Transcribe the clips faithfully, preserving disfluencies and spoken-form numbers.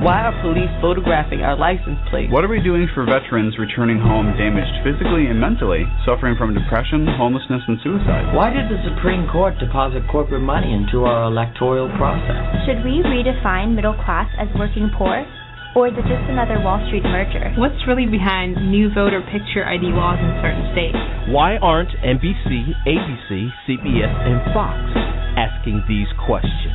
Why are police photographing our license plates? What are we doing for veterans returning home damaged physically and mentally, suffering from depression, homelessness, and suicide? Why did the Supreme Court deposit corporate money into our electoral process? Should we redefine middle class as working poor? Or is it just another Wall Street merger? What's really behind new voter picture I D laws in certain states? Why aren't N B C, A B C, C B S, and Fox asking these questions?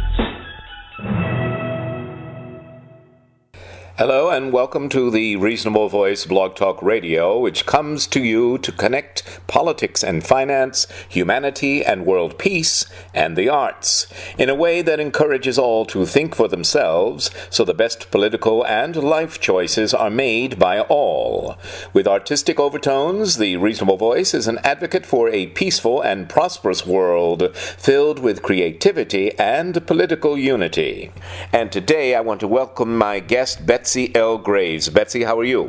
Hello and welcome to the Reasonable Voice Blog Talk Radio, which comes to you to connect politics and finance, humanity and world peace, and the arts in a way that encourages all to think for themselves so the best political and life choices are made by all. With artistic overtones, the Reasonable Voice is an advocate for a peaceful and prosperous world filled with creativity and political unity. And today I want to welcome my guest, Betsy Betsy L. Graves. Betsy, how are you?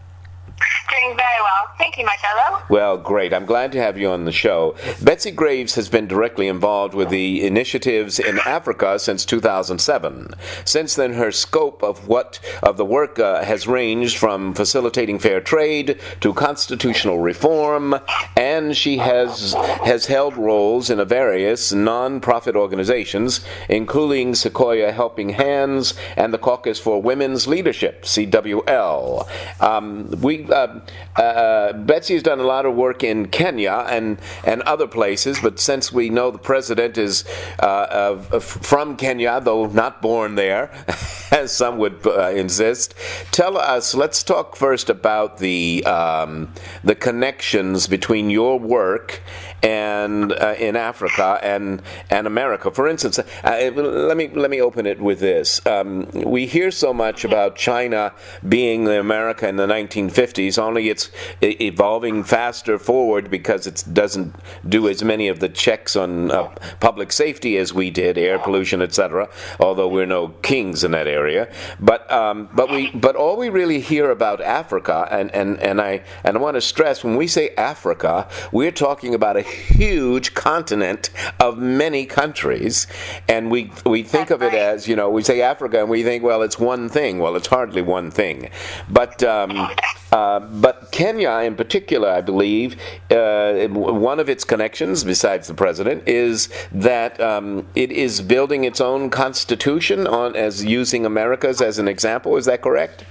Doing very well. Thank you, Marcello. Well, great. I'm glad to have you on the show. Betsy Graves has been directly involved with the initiatives in Africa since two thousand seven. Since then, her scope of what of the work uh, has ranged from facilitating fair trade to constitutional reform, and she has has held roles in a various non-profit organizations, including Sequoia Helping Hands and the Caucus for Women's Leadership, C W L. Um, we uh, Uh, Betsy has done a lot of work in Kenya and, and other places, but since we know the president is uh, uh, from Kenya, though not born there, as some would uh, insist, tell us, let's talk first about the um, the connections between your work and uh, in Africa and and America. For instance, uh, let me let me open it with this. Um, we hear so much about China being the America in the nineteen fifties, only it's evolving faster forward because it doesn't do as many of the checks on uh, public safety as we did, air pollution, et cetera. Although we're no kings in that area, but um, but we but all we really hear about Africa, and and and I and I want to stress, when we say Africa, we're talking about a huge continent of many countries, and we we think of it as, you know, we say Africa and we think, well, it's one thing. Well, it's hardly one thing, but um, uh, but Kenya in particular, I believe, uh, one of its connections, besides the president, is that um, it is building its own constitution on as using America's as an example. Is that correct?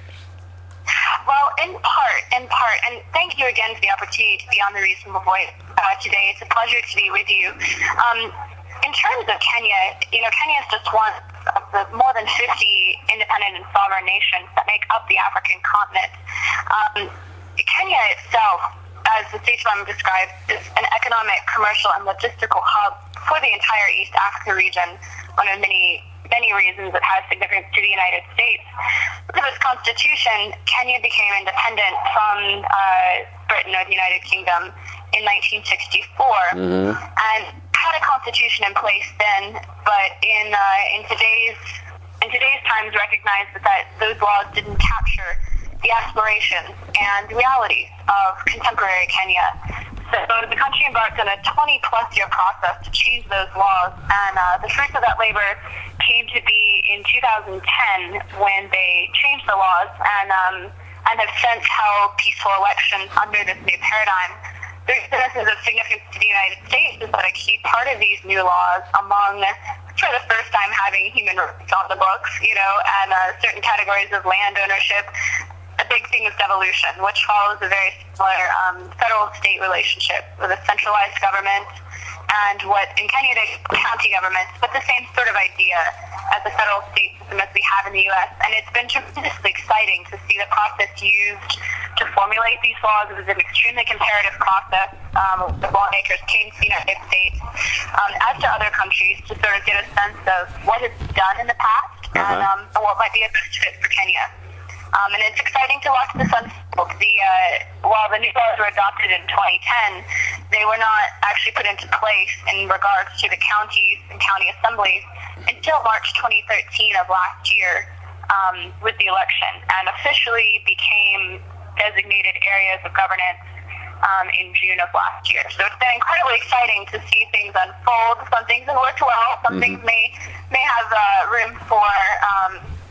Well, in part, in part, and thank you again for the opportunity to be on the Reasonable Voice uh, today. It's a pleasure to be with you. Um, in terms of Kenya, you know, Kenya is just one of the more than fifty independent and sovereign nations that make up the African continent. Um, Kenya itself, as the State Department describes, is an economic, commercial, and logistical hub for the entire East Africa region. One of many many reasons it has significance to the United States. Because of its constitution, Kenya became independent from uh, Britain or the United Kingdom in nineteen sixty-four, mm-hmm. and had a constitution in place then, but in uh, in today's in today's times recognized that, that those laws didn't capture the aspirations and realities of contemporary Kenya. So the country embarked on a twenty-plus year process to change those laws, and uh, the fruits of that labor came to be in two thousand ten when they changed the laws and um, and have since held peaceful elections under this new paradigm. The reason of significance to the United States is that a key part of these new laws, among for the first time having human rights on the books, you know, and uh, certain categories of land ownership. A big thing is devolution, which follows a very similar um, federal-state relationship with a centralized government and what in Kenya they call county governments, but the same sort of idea as the federal state system as we have in the U S. And it's been tremendously exciting to see the process used to formulate these laws. It was an extremely comparative process. Um, the lawmakers came to the United States, um, as to other countries, to sort of get a sense of what has been done in the past uh-huh. and, um, and what might be a best fit for Kenya. Um, and it's exciting to watch this unfold. The, uh, while the new laws were adopted in twenty ten, they were not actually put into place in regards to the counties and county assemblies until March twenty thirteen of last year um, with the election, and officially became designated areas of governance um, in June of last year. So it's been incredibly exciting to see things unfold. Some things have worked well. Some mm-hmm. things may may have uh, room for um,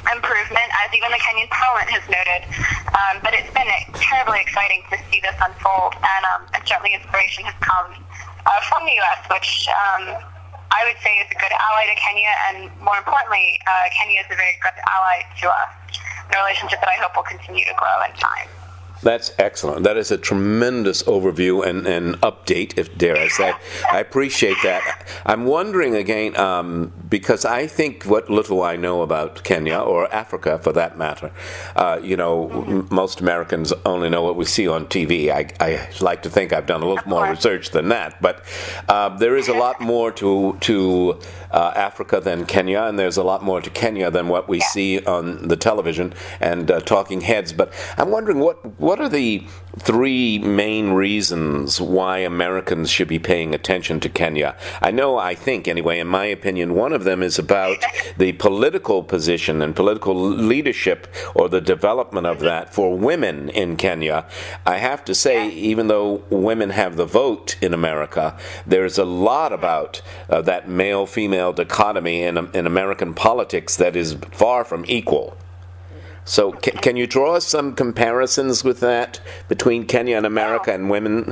improvement, as even the Kenyan Parliament has noted. Um, but it's been terribly exciting to see this unfold, and, um, and certainly inspiration has come uh, from the U S, which um, I would say is a good ally to Kenya, and more importantly, uh, Kenya is a very good ally to us, in a relationship that I hope will continue to grow in time. That's excellent. That is a tremendous overview and, and update, if dare I say. I appreciate that. I'm wondering again, um, because I think what little I know about Kenya, or Africa for that matter, uh, you know, m- most Americans only know what we see on T V. I, I like to think I've done a little more research than that, but uh, there is a lot more to to uh, Africa than Kenya, and there's a lot more to Kenya than what we see on the television and uh, talking heads. But I'm wondering what What are the three main reasons why Americans should be paying attention to Kenya? I know, I think anyway, in my opinion, one of them is about the political position and political leadership, or the development of that for women in Kenya. I have to say, even though women have the vote in America, there's a lot about uh, that male-female dichotomy in, in American politics that is far from equal. So can, can you draw us some comparisons with that between Kenya and America and women?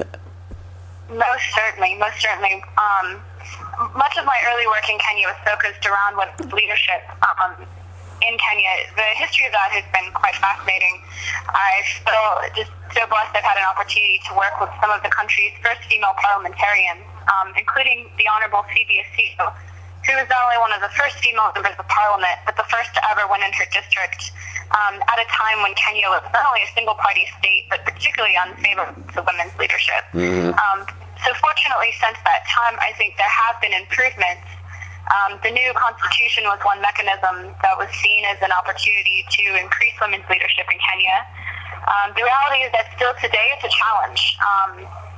Most certainly, most certainly. Um, much of my early work in Kenya was focused around what leadership um, in Kenya. The history of that has been quite fascinating. I feel just so blessed I've had an opportunity to work with some of the country's first female parliamentarians, um, including the Honorable Phoebe Asio, who was not only one of the first female members of parliament, but the first to ever win in her district, um, at a time when Kenya was not only a single-party state, but particularly unfavorable to women's leadership. Mm-hmm. Um, so fortunately, since that time, I think there have been improvements. Um, the new constitution was one mechanism that was seen as an opportunity to increase women's leadership in Kenya. Um, the reality is that still today it's a challenge. Um,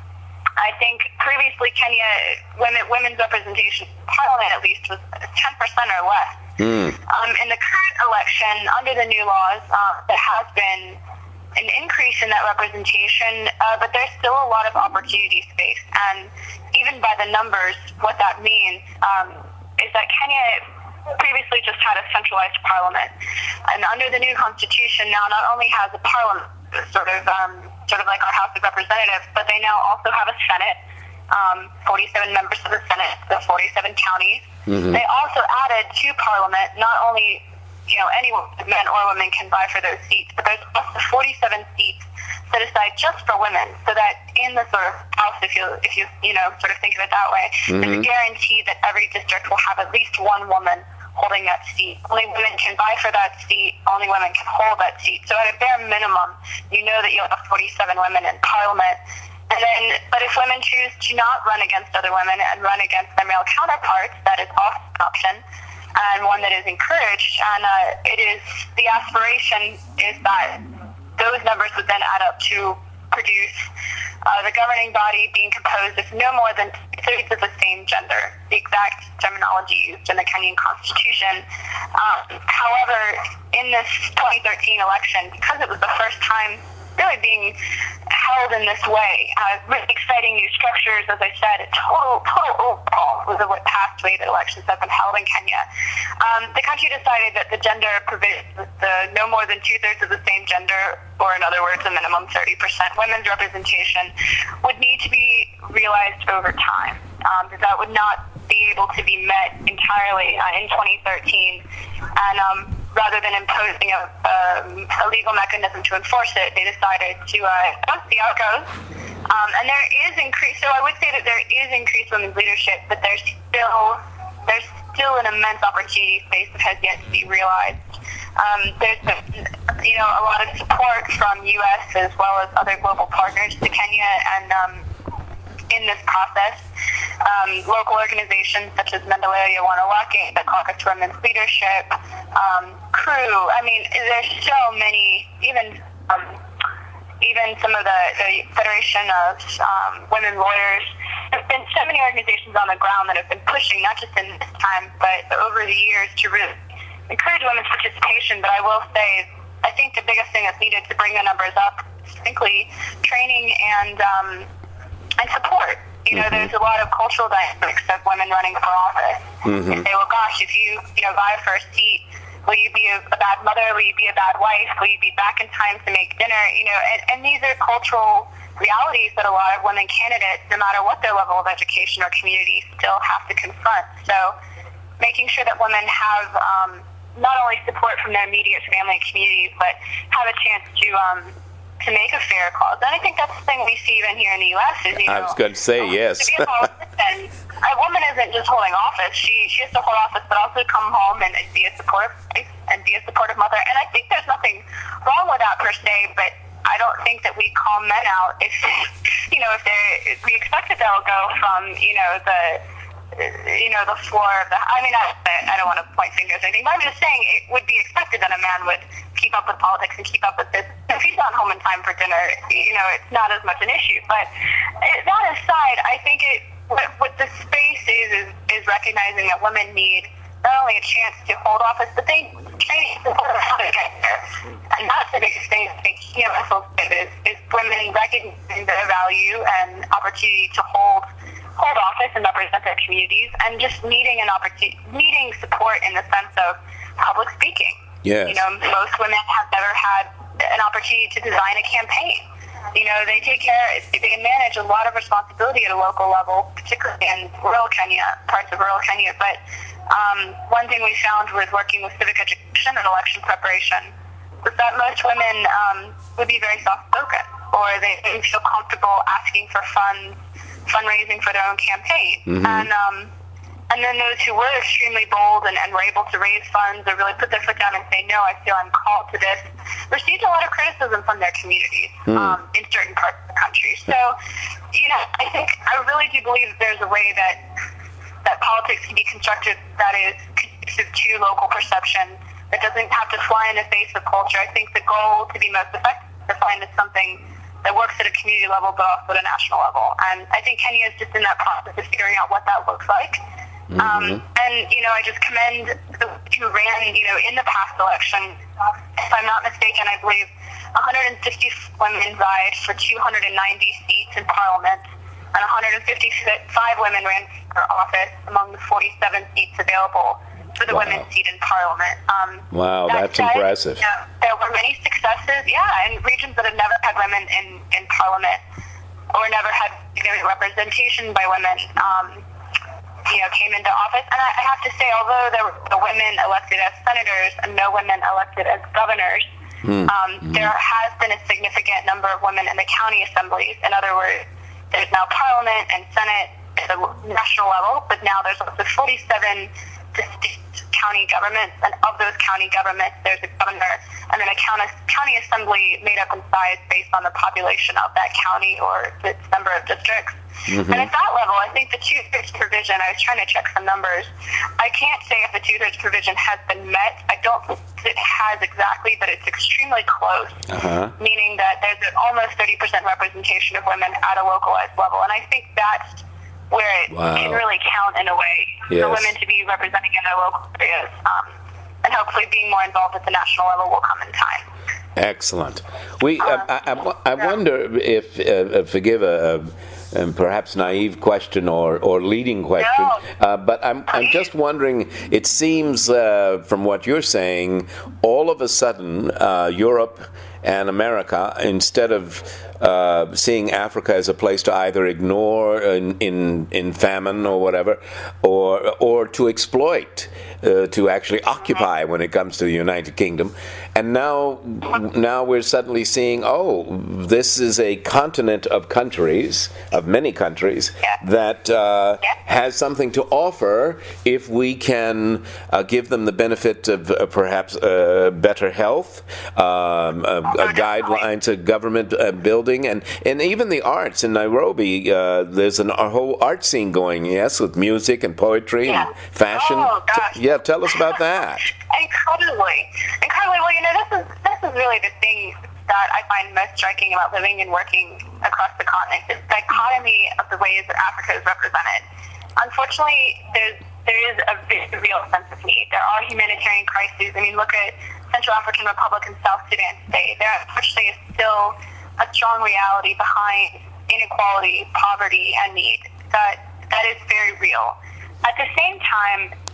I think previously Kenya, women, women's representation in parliament at least was ten percent or less. Mm. Um, in the current election, under the new laws, uh, there has been an increase in that representation, uh, but there's still a lot of opportunity space. And even by the numbers, what that means um, is that Kenya previously just had a centralized parliament. And under the new constitution now not only has a parliament, sort of um, sort of like our House of Representatives, but they now also have a Senate, um, forty-seven members of the Senate, the forty-seven counties. Mm-hmm. They also added to Parliament not only, you know, anyone, men or women can vie for those seats, but there's also forty-seven seats set aside just for women, so that in the sort of House, if you, if you, you know, sort of think of it that way, mm-hmm. there's a guarantee that every district will have at least one woman holding that seat. Only women can vie for that seat. Only women can hold that seat. So at a bare minimum, you know that you'll have forty-seven women in Parliament. And then, but if women choose to not run against other women and run against their male counterparts, that is also an option, and one that is encouraged. And uh, it is, the aspiration is that those numbers would then add up to produce uh, the governing body being composed of no more than two-thirds of the same gender, the exact terminology used in the Kenyan Constitution. Um, however, in this twenty thirteen election, because it was the first time really being held in this way, uh, really exciting new structures, as I said, a total, total overhaul was the past way that elections have been held in Kenya. Um, the country decided that the gender provisions, the no more than two-thirds of the same gender, or in other words, a minimum thirty percent women's representation, would need to be realized over time. Um, that that would not be able to be met entirely uh, in twenty thirteen. And um, rather than imposing a, um, a legal mechanism to enforce it, they decided to uh, see how it goes. Um, and there is increase. So I would say that there is increased women's leadership, but there's still there's still an immense opportunity space that has yet to be realized. Um, there's been, you know, a lot of support from U S as well as other global partners to Kenya, and um, in this process, um, local organizations such as Maendeleo ya Wanawake, the Caucus for Women's Leadership, um, Crew. I mean, there's so many, even um, even some of the, the Federation of um, Women Lawyers. There's been so many organizations on the ground that have been pushing, not just in this time, but over the years, to really encourage women's participation. But I will say, I think the biggest thing that's needed to bring the numbers up is simply training and um, and support. You know, mm-hmm. there's a lot of cultural dynamics of women running for office. Mm-hmm. They say, well, gosh, if you, you know, vie for a seat Will you be a, a bad mother? Will you be a bad wife? Will you be back in time to make dinner? You know, and, and these are cultural realities that a lot of women candidates, no matter what their level of education or community, still have to confront. So making sure that women have um, not only support from their immediate family and communities, but have a chance to um, to make a fair cause. And I think that's the thing we see even here in the U S is, you know, I was going to say, um, yes. To be a politician, a woman isn't just holding office. She she has to hold office, but also come home and, and be a supportive wife and be a supportive mother. And I think there's nothing wrong with that per se, but I don't think that we call men out if, you know, if they if we expect that they'll go from, you know, the, you know, the floor of the, I mean, I, I don't want to point fingers or anything, but I'm just saying it would be expected that a man would keep up with politics and keep up with this. If he's not home in time for dinner, you know, it's not as much an issue. But that aside, I think it, what, what the space is, is, is recognizing that women need not only a chance to hold office, but they training to learn how to get there. And that's the biggest thing I think Kenya is, is women recognizing their value and opportunity to hold hold office and represent their communities, and just needing an opportunity, needing support in the sense of public speaking. Yes. You know, most women have never had an opportunity to design a campaign. You know, they take care, they manage a lot of responsibility at a local level, particularly in rural Kenya, parts of rural Kenya. But um, one thing we found was working with civic education and election preparation was that most women um, would be very soft-spoken, or they didn't feel comfortable asking for funds, fundraising for their own campaign. Mm-hmm. And um, and then those who were extremely bold and, and were able to raise funds or really put their foot down and say, no, I feel I'm called to this, received a lot of criticism from their communities mm. um, in certain parts of the country. So, you know, I think, I really do believe there's a way that that politics can be constructed that is conducive to local perception, that doesn't have to fly in the face of culture. I think the goal to be most effective is to find something that works at a community level, but also at a national level. And I think Kenya is just in that process of figuring out what that looks like. Mm-hmm. Um, and, you know, I just commend the who ran, you know, in the past election. If I'm not mistaken, I believe one hundred fifty women vied for two hundred ninety seats in Parliament, and one hundred fifty-five women ran for office among the forty-seven seats available for the wow. women's seat in Parliament. Um, wow, that that's said, impressive. You know, there were many successes, yeah, in regions that have never had women in, in Parliament or never had significant representation by women, um, you know, came into office. And I, I have to say, although there were the women elected as senators and no women elected as governors, mm. Um, mm. there has been a significant number of women in the county assemblies. In other words, there's now Parliament and Senate at the national level, but now there's also forty-seven distinct county governments, and of those county governments, there's a governor, and then a county, county assembly made up in size based on the population of that county or its number of districts. Mm-hmm. And at that level, I think the two-thirds provision, I was trying to check some numbers, I can't say if the two-thirds provision has been met. I don't think it has exactly, but it's extremely close, uh-huh. meaning that there's an almost thirty percent representation of women at a localized level, and I think that's where it wow. can really count in a way yes. for women to be representing in their local areas. Um, and hopefully being more involved at the national level will come in time. Excellent. We, uh, I, I, I wonder if, uh, forgive a, a, a perhaps naive question or, or leading question, no. uh, but I'm, I'm just wondering, it seems uh, from what you're saying, all of a sudden uh, Europe and America, instead of uh, seeing Africa as a place to either ignore in, in, in famine or whatever, or or to exploit, uh, to actually occupy when it comes to the United Kingdom, and now now we're suddenly seeing, oh, this is a continent of countries, of many countries, that uh, has something to offer if we can uh, give them the benefit of uh, perhaps uh, better health, um, uh, Uh, guidelines, a government uh, building, and, and even the arts in Nairobi. Uh, there's an, a whole art scene going, yes, with music and poetry yeah. and fashion. Oh, gosh. T- yeah, tell us about that. Incredibly. Incredibly. Well, you know, this is, this is really the thing that I find most striking about living and working across the continent, is the dichotomy of the ways that Africa is represented. Unfortunately, there's, there is a very real sense of need. There are humanitarian crises. I mean, look at Central African Republic and South Sudan today. There unfortunately is still a strong reality behind inequality, poverty, and need. That that is very real. At the same time,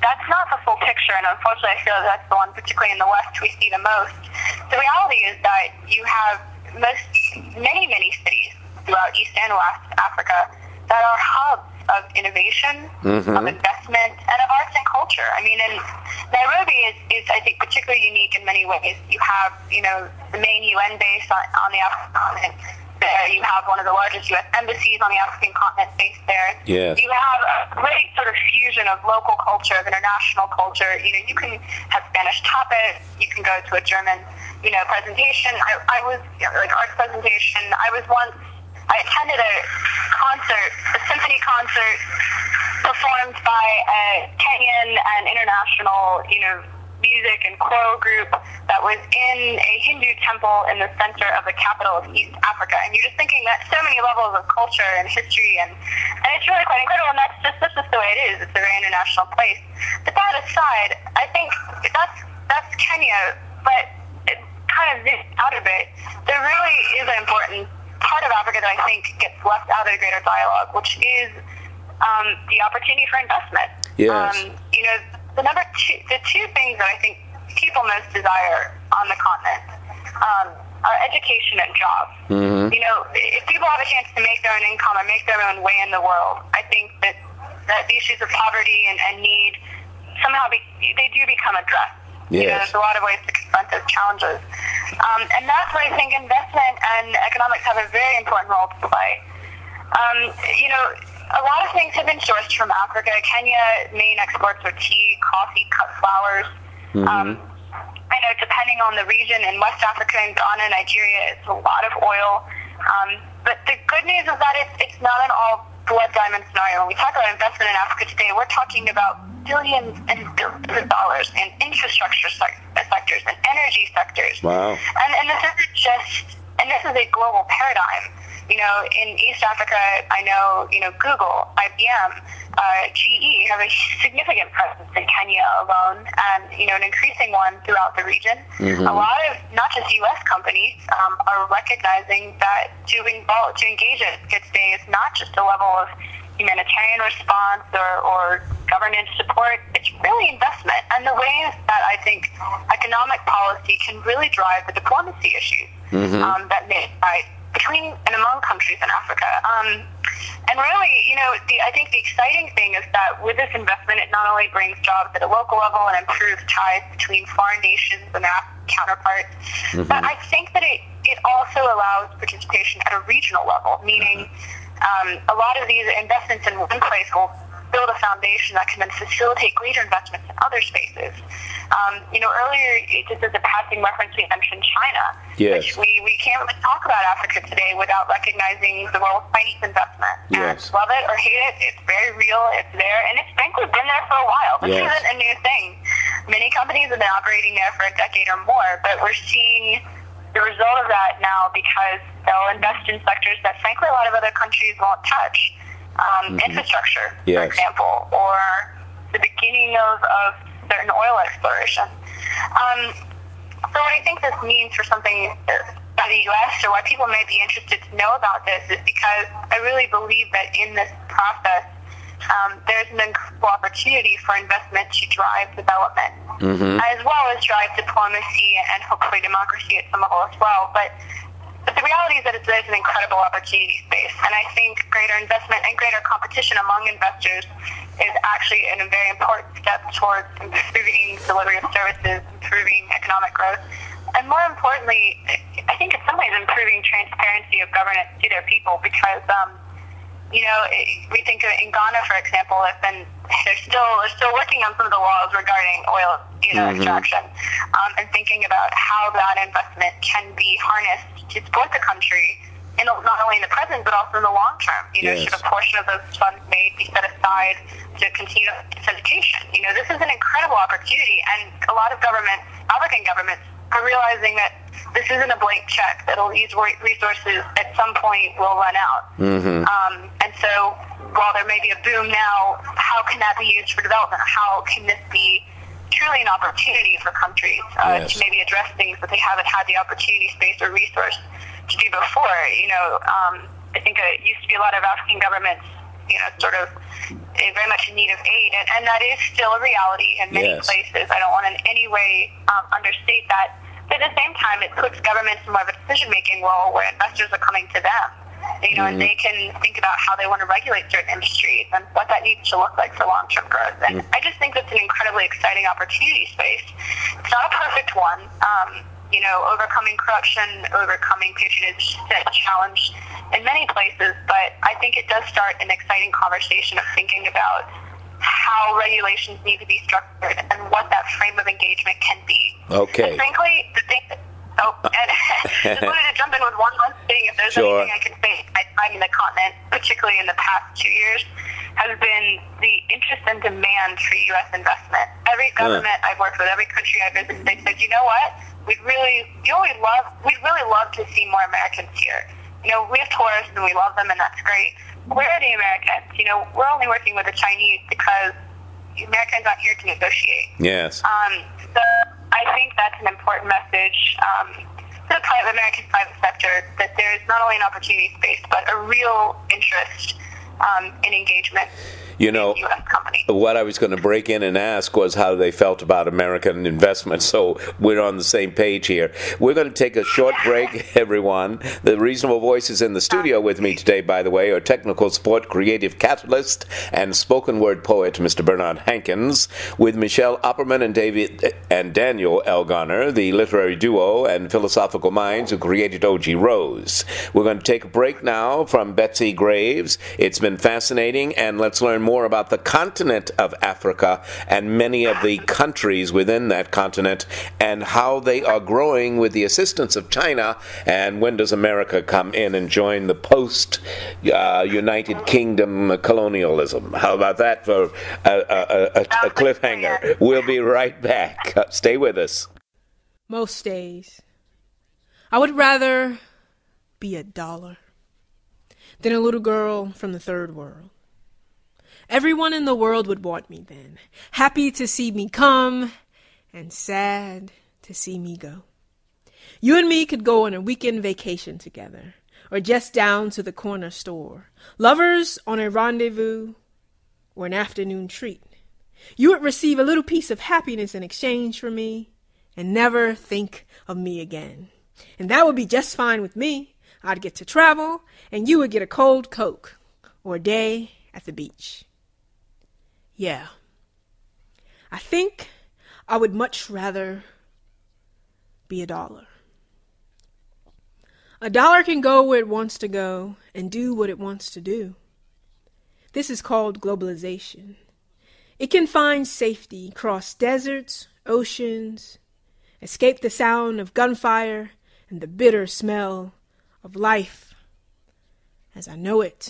that's not the full picture, and unfortunately I feel that that's the one, particularly in the West, we see the most. The reality is that you have most, many, many cities throughout East and West Africa that are hubs of innovation, mm-hmm. of investment, and of arts and culture. I mean, and Nairobi is, is, I think, particularly unique in many ways. You have, you know, the main U N base on, on the African continent there. You have one of the largest U S embassies on the African continent based there. Yes. You have a great sort of fusion of local culture, of international culture. You know, you can have Spanish tapas. You can go to a German, you know, presentation. I, I was, you know, like, arts presentation. I was once I attended a concert, a symphony concert performed by a Kenyan and international, you know, music and choral group that was in a Hindu temple in the center of the capital of East Africa. And you're just thinking that so many levels of culture and history, and, and it's really quite incredible, and that's just, that's just the way it is. It's a very international place. But that aside, I think that's, that's Kenya, but it kind of zooms out a bit. There really is an important part of Africa that I think gets left out of the greater dialogue, which is um, the opportunity for investment. Yes. Um, you know, the number two, the two things that I think people most desire on the continent um, are education and jobs. Mm-hmm. You know, if people have a chance to make their own income and make their own way in the world, I think that, that the issues of poverty and, and need somehow be, they do become addressed. Yes. You know, there's a lot of ways to confront those challenges. Um, and that's where I think investment and economics have a very important role to play. Um, you know, a lot of things have been sourced from Africa. Kenya, main exports are tea, coffee, cut flowers. Mm-hmm. Um, I know depending on the region, in West Africa and Ghana, Nigeria, it's a lot of oil. Um, but the good news is that it's, it's not an all blood diamond scenario. When we talk about investment in Africa today, we're talking about billions and billions of dollars in infrastructure sec- sectors and energy sectors. Wow. And, and this isn't just, and this is a global paradigm. You know, in East Africa, I know, you know, Google, I B M, uh, G E have a significant presence in Kenya alone, and, you know, an increasing one throughout the region. Mm-hmm. A lot of, not just U S companies, um, are recognizing that to involve, to engage at Good Day is not just a level of humanitarian response or, or governance support, it's really investment. And the ways that I think economic policy can really drive the diplomacy issues mm-hmm. um, that may arise between and among countries in Africa. Um, and really, you know, the, I think the exciting thing is that with this investment, it not only brings jobs at a local level and improves ties between foreign nations and their counterparts, mm-hmm. but I think that it, it also allows participation at a regional level, meaning um, a lot of these investments in one place will build a foundation that can then facilitate greater investments in other spaces. Um, you know, earlier, just as a passing reference, we mentioned China. Yes. Which we, we can't really talk about Africa today without recognizing the role of Chinese investment. Yes. And love it or hate it, it's very real, it's there, and it's frankly been there for a while. This yes. isn't a new thing. Many companies have been operating there for a decade or more, but we're seeing the result of that now because they'll invest in sectors that frankly a lot of other countries won't touch. Um, mm-hmm. Infrastructure, yes. for example, or the beginning of, of certain oil exploration. Um, so what I think this means for something by the U S or why people may be interested to know about this is because I really believe that in this process um, there's an incredible opportunity for investment to drive development mm-hmm. as well as drive diplomacy and hopefully democracy at some level as well. But But the reality is that it's, there's an incredible opportunity space, and I think greater investment and greater competition among investors is actually a very important step towards improving delivery of services, improving economic growth, and more importantly, I think in some ways improving transparency of governance to their people because, um, you know, we think of in Ghana, for example, have been they're still they're still working on some of the laws regarding oil, you know, mm-hmm. extraction, um, and thinking about how that investment can be harnessed to support the country, in the, not only in the present but also in the long term. You know, yes. should a portion of those funds may be set aside to continue education? You know, this is an incredible opportunity, and a lot of governments, African governments, are realizing that this isn't a blank check. That'll these resources at some point will run out. Mm-hmm. Um, and so, while there may be a boom now, how can that be used for development? How can this be truly an opportunity for countries uh, yes. to maybe address things that they haven't had the opportunity, space, or resource to do before? You know, um, I think it used to be a lot of African governments, you know, sort of very much in need of aid, and, and that is still a reality in many Yes. places. I don't want to in any way um, understate that. But at the same time, it puts governments in more of a decision-making role where investors are coming to them, you know, mm-hmm. and they can think about how they want to regulate certain industries and what that needs to look like for long-term growth. And mm-hmm. I just think that's an incredibly exciting opportunity space. It's not a perfect one. Um, you know, overcoming corruption, overcoming patronage is a challenge in many places, but I think it does start an exciting conversation of thinking about how regulations need to be structured and what that frame of engagement can be. Okay. And frankly, the thing that, oh, and just wanted to jump in with one last thing. If there's Sure. anything I can say I find in the continent, particularly in the past two years, has been the interest and demand for U S investment. Every government huh. I've worked with, every country I've visited, they said, you know what? We'd really, you know, we'd love, we'd really love to see more Americans here. You know, we have tourists and we love them, and that's great. Where are the Americans? You know, we're only working with the Chinese because the Americans aren't here to negotiate. Yes. Um, so I think that's an important message um, to the private American private sector, that there is not only an opportunity space, but a real interest um, in engagement. You know, U S company. What I was going to break in and ask was how they felt about American investment, so we're on the same page here. We're going to take a short break, everyone. The Reasonable Voice is in the studio with me today, by the way, our technical support creative catalyst and spoken word poet, Mister Bernard Hankins, with Michelle Opperman and David and Daniel Elgoner, the literary duo and philosophical minds who created O G Rose. We're going to take a break now from Betsy Graves. It's been fascinating, and let's learn more about the continent of Africa and many of the countries within that continent and how they are growing with the assistance of China, and when does America come in and join the post-United uh, Kingdom colonialism. How about that for a, a, a, a cliffhanger? We'll be right back. Uh, stay with us. Most days, I would rather be a dollar than a little girl from the third world. Everyone in the world would want me then, happy to see me come and sad to see me go. You and me could go on a weekend vacation together, or just down to the corner store, lovers on a rendezvous or an afternoon treat. You would receive a little piece of happiness in exchange for me and never think of me again. And that would be just fine with me. I'd get to travel, and you would get a cold Coke or a day at the beach. Yeah, I think I would much rather be a dollar. A dollar can go where it wants to go and do what it wants to do. This is called globalization. It can find safety, cross deserts, oceans, escape the sound of gunfire and the bitter smell of life as I know it,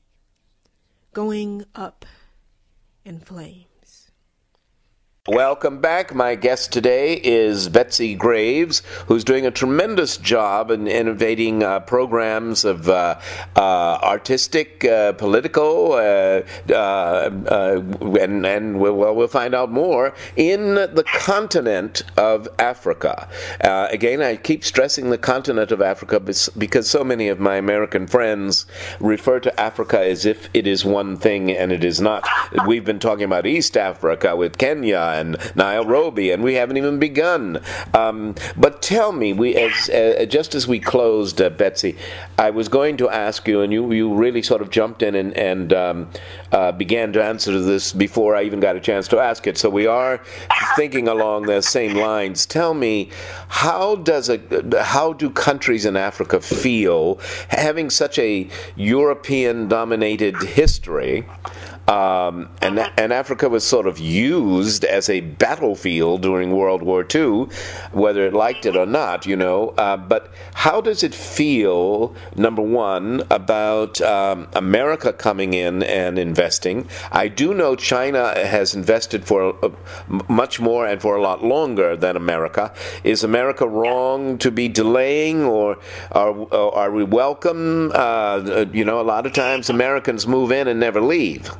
going up in flames. Welcome back. My guest today is Betsy Graves, who's doing a tremendous job in innovating uh, programs of uh, uh, artistic, uh, political, uh, uh, uh, and, and we'll, well, we'll find out more, in the continent of Africa. Uh, again, I keep stressing the continent of Africa because so many of my American friends refer to Africa as if it is one thing, and it is not. We've been talking about East Africa with Kenya and Nairobi, and we haven't even begun. Um, but tell me, we as uh, just as we closed, uh, Betsy, I was going to ask you, and you, you really sort of jumped in and, and um, uh, began to answer this before I even got a chance to ask it. So we are thinking along the same lines. Tell me, how does a how do countries in Africa feel having such a European-dominated history? Um, and, and Africa was sort of used as a battlefield during World War Two, whether it liked it or not, you know. Uh, but how does it feel, number one, about um, America coming in and investing? I do know China has invested for uh, much more and for a lot longer than America. Is America wrong to be delaying, or are, are we welcome? Uh, you know, a lot of times Americans move in and never leave.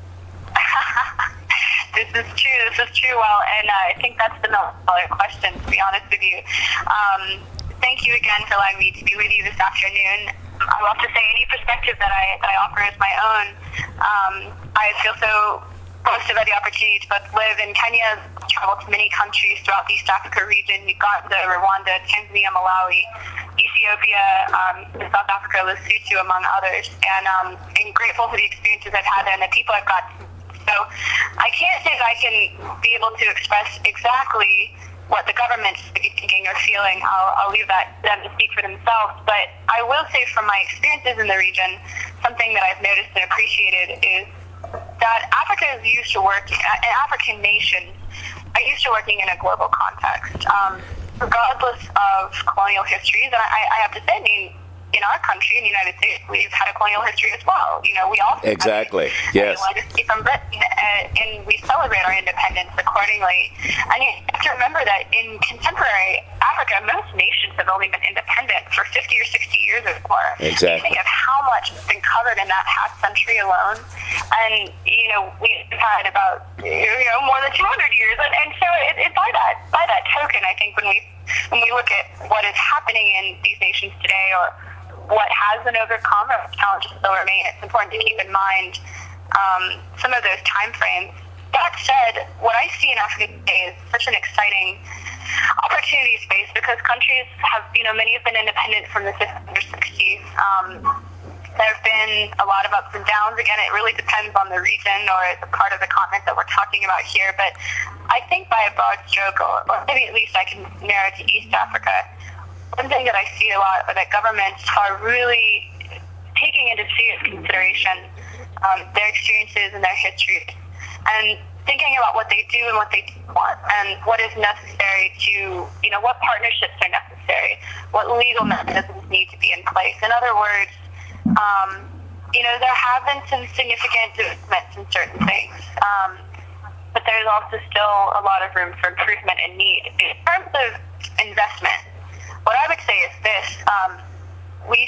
This is true. This is true. Well, and uh, I think that's the million-dollar question, to be honest with you. Um, thank you again for allowing me to be with you this afternoon. I love to say any perspective that I that I offer is my own. Um, I feel so blessed to have the opportunity to both live in Kenya, travel to many countries throughout the East Africa region, Uganda, Rwanda, Tanzania, Malawi, Ethiopia, um, South Africa, Lesotho, among others. And um, I'm grateful for the experiences I've had there and the people I've got. So I can't say that I can be able to express exactly what the government should be thinking or feeling. I'll, I'll leave that to them to speak for themselves. But I will say from my experiences in the region, something that I've noticed and appreciated is that Africa is used to working, and African nations are used to working in a global context. Um, regardless of colonial histories, and I, I have to say, I mean, in our country, in the United States, we've had a colonial history as well. You know, we also exactly have yes. a legacy from Britain, uh, and we celebrate our independence accordingly. And you have to remember that in contemporary Africa, most nations have only been independent for fifty or sixty years or more. Exactly. You think of how much has been covered in that half century alone, and you know, we've had about you know more than two hundred years, and, and so it, it, by that by that token, I think when we when we look at what is happening in these nations today, or what has been overcome or challenges still remain, it's important to keep in mind um, some of those time frames. That said, what I see in Africa today is such an exciting opportunity space because countries have, you know, many have been independent from the fifties or sixties. Um, there have been a lot of ups and downs. Again, it really depends on the region or the part of the continent that we're talking about here. But I think by a broad stroke, or, or maybe at least I can narrow to East Africa, one thing that I see a lot are that governments are really taking into serious consideration um, their experiences and their histories, and thinking about what they do and what they don't want, and what is necessary to, you know, what partnerships are necessary, what legal mechanisms need to be in place. In other words, um, you know, there have been some significant developments in certain things, um, but there's also still a lot of room for improvement and need. In terms of investment, what I would say is this: um, we,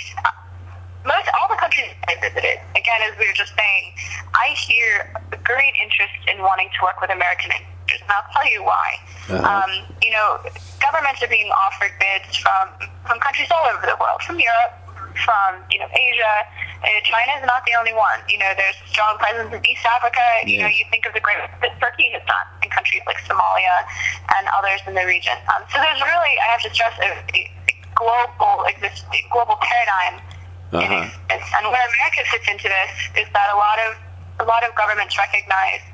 most all the countries I visited, again, as we were just saying, I hear a great interest in wanting to work with American investors, and I'll tell you why. Uh-huh. Um, you know, governments are being offered bids from from countries all over the world, from Europe, from you know Asia. Uh, China is not the only one. You know, there's a strong presence in East Africa. You yes. know, you think of the great work that Turkey has done in countries like Somalia and others in the region. Um, so there's really, I have to stress, a, a global exist, a global paradigm. Uh-huh. In and where America fits into this is that a lot of a lot of governments recognize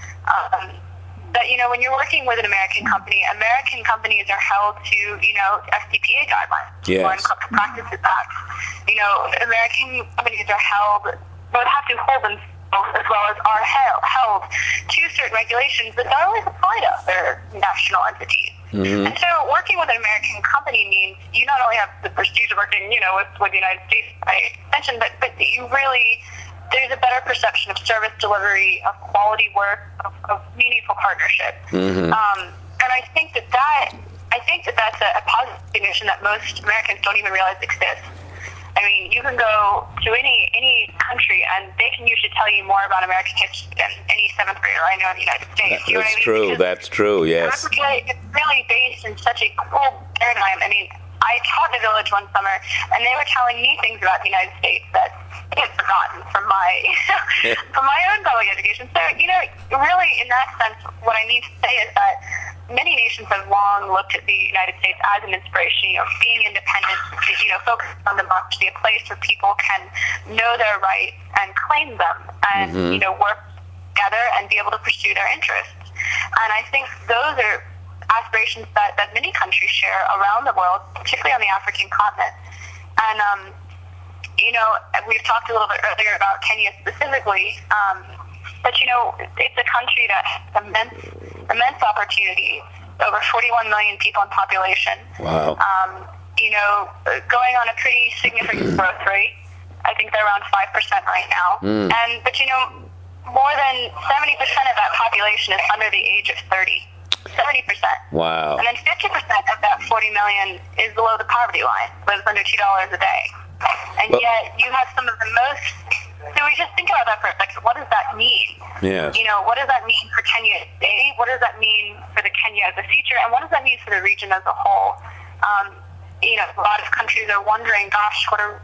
um, that you know when you're working with an American company, American companies are held to you know F C P A guidelines, yes. Foreign Corrupt Practices Act. You know, American companies are held, both have to hold themselves as well as are held, held to certain regulations that don't always apply to other national entities. Mm-hmm. And so working with an American company means you not only have the prestige of working, you know, with, with the United States by extension, but, but you really, there's a better perception of service delivery, of quality work, of, of meaningful partnership. Mm-hmm. Um, and I think that that, I think that that's a, a positive recognition that most Americans don't even realize exists. I mean, you can go to any any country, and they can usually tell you more about American history than any seventh grader I know in the United States. That, you know that's what I mean? true. Because that's true. Yes. It's really, it's really based in such a cool paradigm. I mean, I taught in a village one summer, and they were telling me things about the United States that I had forgotten from my from my own public education. So, you know, really, in that sense, what I mean to say is that many nations have long looked at the United States as an inspiration, you know, being independent, you know, focused on democracy, a place where people can know their rights and claim them and, mm-hmm. you know, work together and be able to pursue their interests. And I think those are aspirations that, that many countries share around the world, particularly on the African continent. And, um, you know, we've talked a little bit earlier about Kenya specifically, um, but, you know, it's a country that has immense, immense opportunity, over forty-one million people in population. Wow. Um, you know, going on a pretty significant growth rate. I think they're around five percent right now. Mm. And, but, you know, more than seventy percent of that population is under the age of thirty. seventy percent. Wow. And then fifty percent of that forty million is below the poverty line, lives under two dollars a day. And well, yet you have some of the most, so we just think about that for a second. What does that mean? Yes. You know, what does that mean for Kenya today? What does that mean for the Kenya of the future? And what does that mean for the region as a whole? Um, you know, a lot of countries are wondering, gosh, what are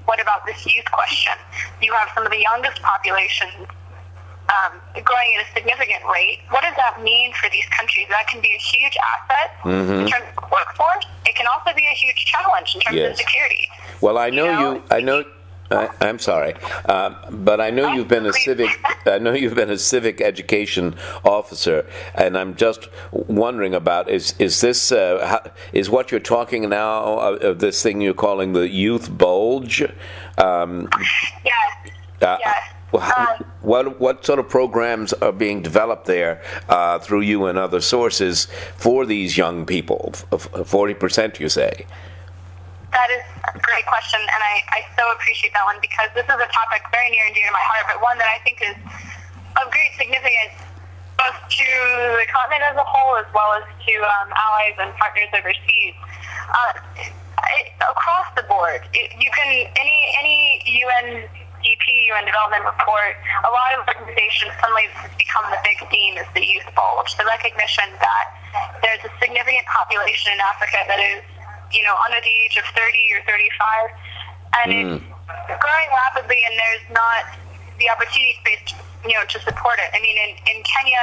what about this youth question? You have some of the youngest populations um, growing at a significant rate. What does that mean for these countries? That can be a huge asset mm-hmm. in terms of workforce. It can also be a huge challenge in terms yes. of security. Well, I know you. Know, you I know. I, I'm sorry, uh, but I know you've been a civic. I know you've been a civic education officer, and I'm just wondering about is is this uh, how, is what you're talking now of, of this thing you're calling the youth bulge? Um, yes. Uh, yes. Um, what what sort of programs are being developed there uh, through you and other sources for these young people? Forty percent, you say. That is a great question, and I, I so appreciate that one because this is a topic very near and dear to my heart, but one that I think is of great significance both to the continent as a whole as well as to um, allies and partners overseas. Uh, it, across the board, it, you can any any U N D P, U N Development Report, a lot of organizations suddenly become the big theme is the youth bulge, the recognition that there's a significant population in Africa that is you know, under the age of thirty or thirty-five, and mm. it's growing rapidly, and there's not the opportunity space, to, you know, to support it. I mean, in, in Kenya,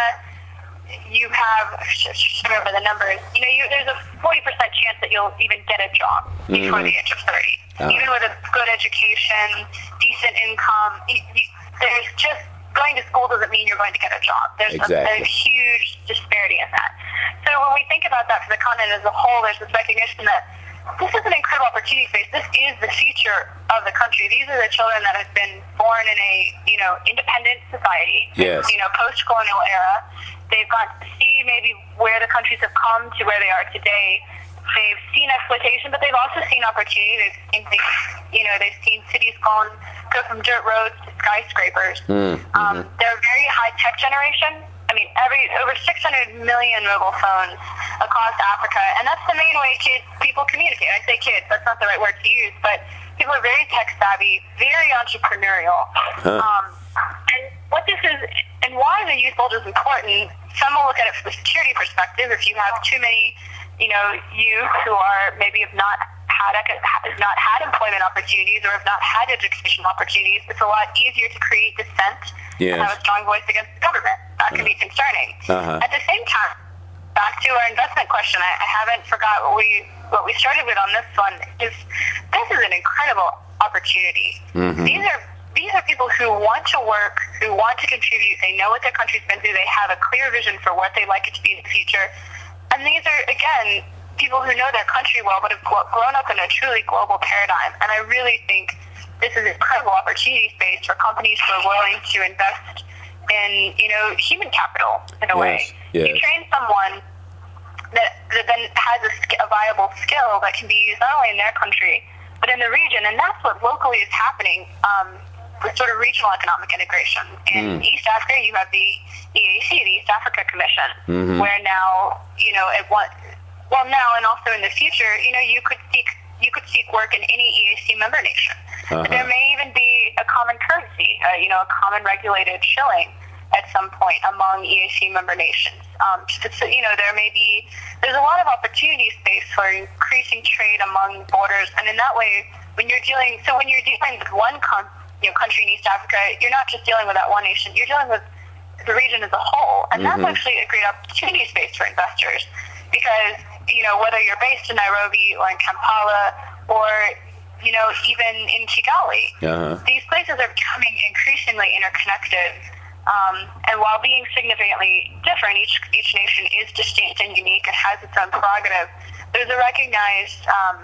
you have, I should remember the numbers, you know, you, there's a forty percent chance that you'll even get a job mm. before the age of thirty. Oh. Even with a good education, decent income, you, you, there's just, going to school doesn't mean you're going to get a job. There's exactly. a, a huge disparity in that. So when we think about that for the continent as a whole, there's this recognition that this is an incredible opportunity space. This is the future of the country. These are the children that have been born in a, you know, independent society, yes. you know, post-colonial era. They've got to see maybe where the countries have come to where they are today. They've seen exploitation, but they've also seen opportunity. They've seen, you know, they've seen cities gone, go from dirt roads to skyscrapers. Mm-hmm. Um, they're a very high-tech generation. I mean, every over six hundred million mobile phones across Africa, and that's the main way kids, people communicate. I say kids, that's not the right word to use, but people are very tech-savvy, very entrepreneurial. Huh. Um, and what this is, and why the youth bulge is important, some will look at it from a security perspective. If you have too many, you know, youth who are maybe have not had have not had employment opportunities or have not had educational opportunities, it's a lot easier to create dissent yes. and have a strong voice against the government. That can be concerning. Uh-huh. At the same time, back to our investment question, I, I haven't forgot what we what we started with on this one. Is this is an incredible opportunity. Mm-hmm. These are these are people who want to work, who want to contribute. They know what their country's been through. They have a clear vision for what they'd like it to be in the future. And these are, again, people who know their country well, but have grown up in a truly global paradigm. And I really think this is an incredible opportunity space for companies who are willing to invest in, you know, human capital in a yes, way. yes. You train someone that, that then has a, a viable skill that can be used not only in their country, but in the region. And that's what locally is happening um, with sort of regional economic integration. In mm. East Africa, you have the E A C, the East Africa Commission, mm-hmm. where now, you know, it want, well, now and also in the future, you know, you could seek you could seek work in any E A C member nation. Uh-huh. But there may even be a common currency, uh, you know, a common regulated shilling at some point among E A C member nations. Um, so, you know, there may be, there's a lot of opportunity space for increasing trade among borders. And in that way, when you're dealing, so when you're dealing with one con, you know, country in East Africa, you're not just dealing with that one nation, you're dealing with the region as a whole. And mm-hmm. that's actually a great opportunity space for investors because, you know, whether you're based in Nairobi or in Kampala or, you know, even in Kigali, uh-huh. these places are becoming increasingly interconnected. Um, and while being significantly different, each each nation is distinct and unique and has its own prerogative, there's a recognized, um,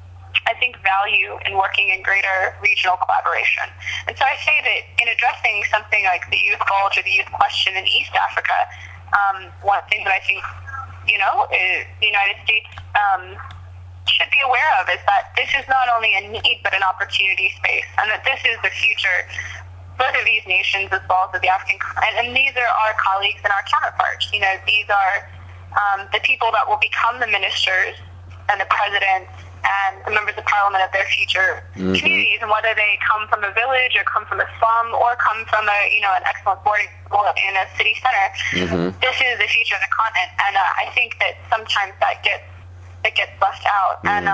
I think, value in working in greater regional collaboration. And so I say that in addressing something like the youth bulge or the youth question in East Africa, um, one thing that I think, you know, is the United States um, should be aware of is that this is not only a need but an opportunity space, and that this is the future, both of these nations as well as of the African continent. And these are our colleagues and our counterparts. You know, these are um, the people that will become the ministers and the presidents and the members of parliament of their future mm-hmm. communities, and whether they come from a village or come from a slum or come from a, you know, an excellent boarding school in a city center, mm-hmm. this is the future of the continent. And uh, I think that sometimes that gets it gets left out. Mm-hmm. And um,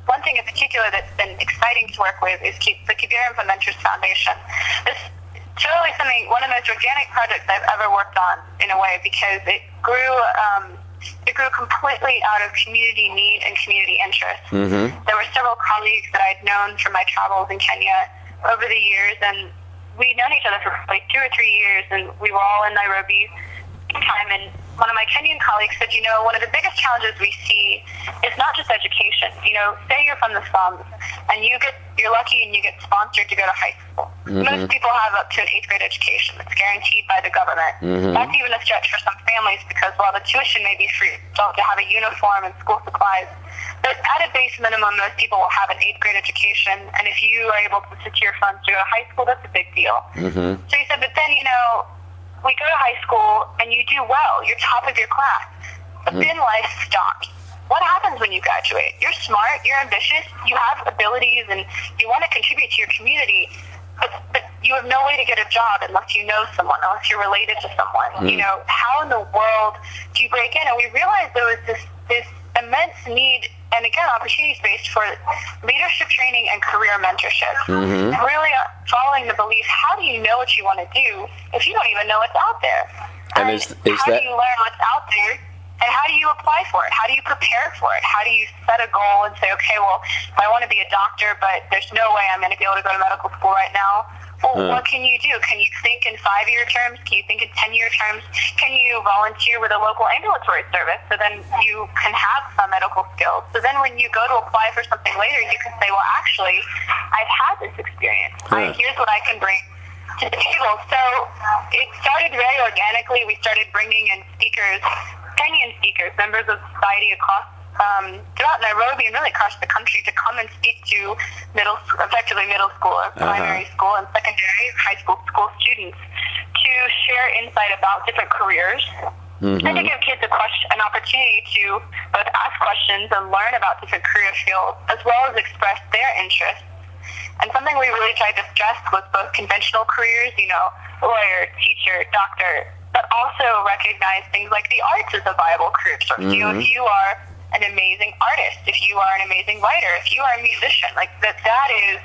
one thing in particular that's been exciting to work with is the Kibera Implementers Foundation. This is totally something, one of the most organic projects I've ever worked on in a way, because it grew um, it grew completely out of community need and community interest. Mm-hmm. There were several colleagues that I'd known from my travels in Kenya over the years, and we'd known each other for like two or three years, and we were all in Nairobi time, and one of my Kenyan colleagues said, you know, one of the biggest challenges we see is not just education. You know, say you're from the slums and you get, you're lucky and you get sponsored to go to high school. Mm-hmm. Most people have up to an eighth grade education that's guaranteed by the government. Mm-hmm. That's even a stretch for some families, because while the tuition may be free, you have to have a uniform and school supplies. But at a base minimum, most people will have an eighth grade education, and if you are able to secure funds to go to high school, that's a big deal. Mm-hmm. So he said, but then, you know, we go to high school and you do well. You're top of your class. But mm. then life stops. What happens when you graduate? You're smart. You're ambitious. You have abilities and you want to contribute to your community. But, but you have no way to get a job unless you know someone, unless you're related to someone. Mm. You know, how in the world do you break in? And we realized there was this, this immense need, and again, opportunity space for leadership training and career mentorship. Mm-hmm. Really following the belief, how do you know what you want to do if you don't even know what's out there? And, and is, is how that... do you learn what's out there? And how do you apply for it? How do you prepare for it? How do you set a goal and say, okay, well, if I want to be a doctor, but there's no way I'm going to be able to go to medical school right now, well, Hmm. what can you do? Can you think in five-year terms? Can you think in ten-year terms? Can you volunteer with a local ambulatory service so then you can have some medical skills? So then when you go to apply for something later, you can say, well, actually, I've had this experience. Hmm. I, here's what I can bring to the table. So it started very organically. We started bringing in speakers, Kenyan speakers, members of society across Um, throughout Nairobi and really across the country, to come and speak to middle, effectively middle school, or primary Uh-huh. school, and secondary high school school students, to share insight about different careers, Mm-hmm. and to give kids a question, an opportunity to both ask questions and learn about different career fields, as well as express their interests. And something we really tried to stress was both conventional careers, you know, lawyer, teacher, doctor, but also recognize things like the arts as a viable career source. Mm-hmm. You know, if you are an amazing artist, if you are an amazing writer, if you are a musician, like that, that is,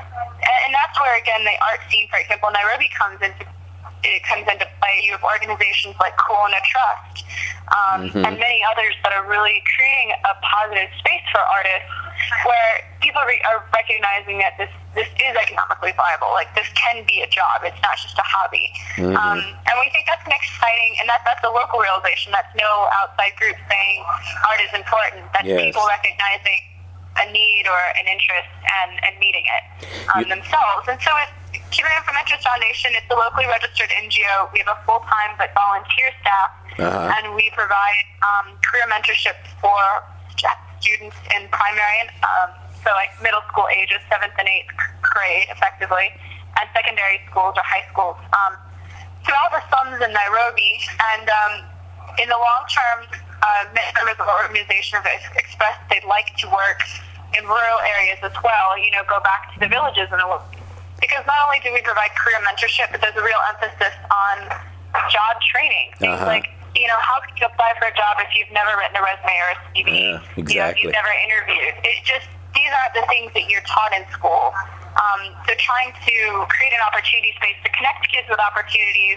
and that's where, again, the art scene, for example, Nairobi comes into, it comes into play. You have organizations like Kuona Trust, um, mm-hmm. and many others that are really creating a positive space for artists, where people re- are recognizing that this, this is economically viable. Like, this can be a job. It's not just a hobby. Mm-hmm. Um, and we think that's an exciting, and that, that's a local realization. That's no outside group saying art is important. That's yes. people recognizing a need or an interest and, and meeting it um, you, themselves. And so it's Kibera Implementers Foundation. It's a locally registered N G O. We have a full-time but volunteer staff, uh-huh. and we provide um, career mentorship for students in primary, um, so like middle school ages, seventh and eighth grade, effectively, and secondary schools or high schools um, throughout the slums in Nairobi. And um, in the long term, uh, many members of our organization have expressed they'd like to work in rural areas as well. You know, go back to the villages and because not only do we provide career mentorship, but there's a real emphasis on job training. Things uh-huh. like, you know, how can you apply for a job if you've never written a resume or a C V? Yeah, exactly. You know, if you've never interviewed. It's just, these aren't the things that you're taught in school. Um, so trying to create an opportunity space to connect kids with opportunities,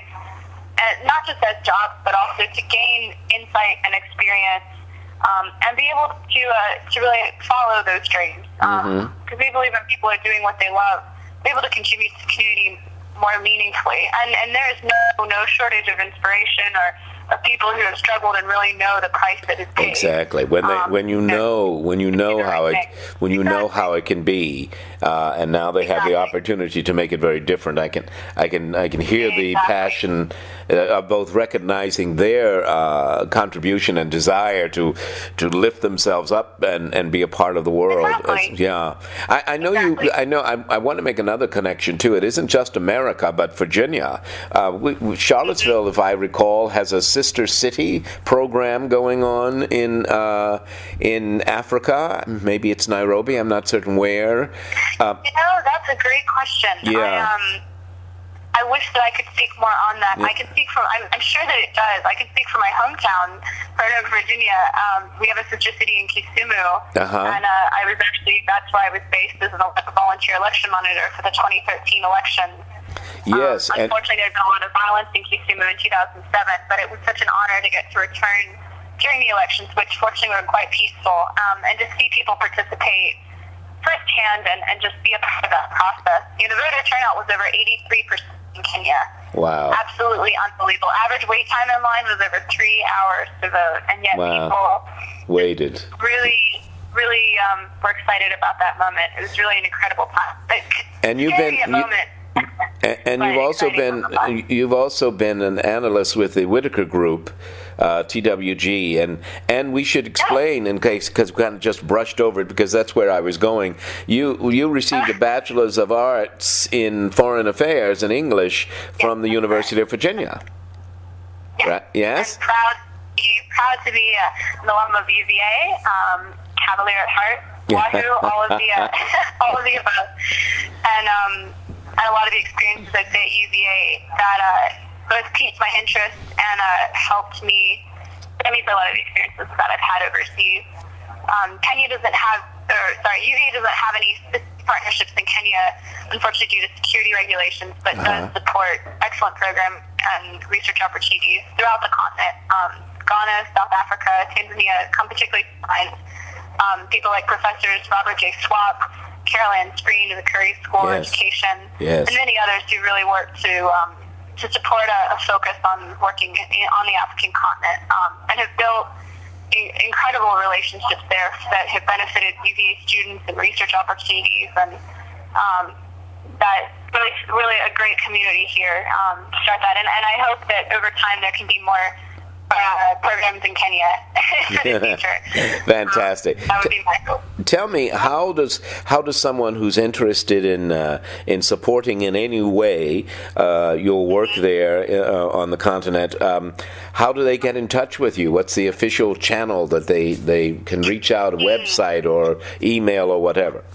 and not just as jobs, but also to gain insight and experience, um, and be able to uh, to really follow those dreams. Because um, mm-hmm. we believe when people are doing what they love, be able to contribute to the community more meaningfully. And, and there is no, no shortage of inspiration or of people who have struggled and really know the price that is paid. Exactly. When they, um, when you know when you know how it when you exactly. know how it can be, uh, and now they exactly. have the opportunity to make it very different. I can I can I can hear exactly. the passion uh, of both recognizing their uh, contribution and desire to to lift themselves up and, and be a part of the world. Exactly. As, yeah, I, I know exactly. you. I know. I, I want to make another connection too. It isn't just America, but Virginia. Uh, we, we, Charlottesville, mm-hmm. if I recall, has a sister city program going on in uh, in Africa. Maybe it's Nairobi. I'm not certain where. Uh, you know, that's a great question. Yeah. I, um, I wish that I could speak more on that. Yeah. I can speak from, I'm, I'm sure that it does. I can speak from my hometown, Roanoke, Virginia. Um, we have a sister city in Kisumu, uh-huh. and uh, I was actually, that's where I was based as a volunteer election monitor for the twenty thirteen election. Yes. Um, unfortunately, there's been a lot of violence in Kisumu in two thousand seven, but it was such an honor to get to return during the elections, which fortunately were quite peaceful, um, and to see people participate firsthand and, and just be a part of that process. You know, the voter turnout was over eighty-three percent in Kenya. Wow. Absolutely unbelievable. Average wait time in line was over three hours to vote, and yet wow. people waited. Really, really um, were excited about that moment. It was really an incredible time. And you've been... You, moment. And, and you've also been you've also been an analyst with the Whitaker Group, uh, T W G, and and we should explain in case because we kind of just brushed over it because that's where I was going. You you received a Bachelor's of Arts in Foreign Affairs in English from the University of Virginia. Yes. Right? Yes. I'm proud proud to be uh, an alum of U V A, um, Cavalier at heart, Wahoo, all of the uh, all of the above, and. Um, And a lot of the experiences I'd say at U V A that uh, both piqued my interest and uh, helped me, I mean, a lot of the experiences that I've had overseas. Um, Kenya doesn't have, or sorry, U V A doesn't have any partnerships in Kenya, unfortunately due to security regulations, but uh-huh. does support excellent program and research opportunities throughout the continent. Um, Ghana, South Africa, Tanzania come particularly to mind. Um, people like Professors Robert J. Swap, Carolyn Screen in the Curry School yes. of Education, yes. and many others who really work to um, to support a, a focus on working in, on the African continent, um, and have built in, incredible relationships there that have benefited U V A students and research opportunities, and um, that really, really a great community here um, to start that. And, and I hope that over time there can be more Uh, programs in Kenya in the future. Fantastic. Um, that would be my hope. Tell me, how does how does someone who's interested in uh, in supporting in any way uh, your work mm-hmm. there uh, on the continent, um, how do they get in touch with you? What's the official channel that they, they can reach out, a mm-hmm. website or email or whatever?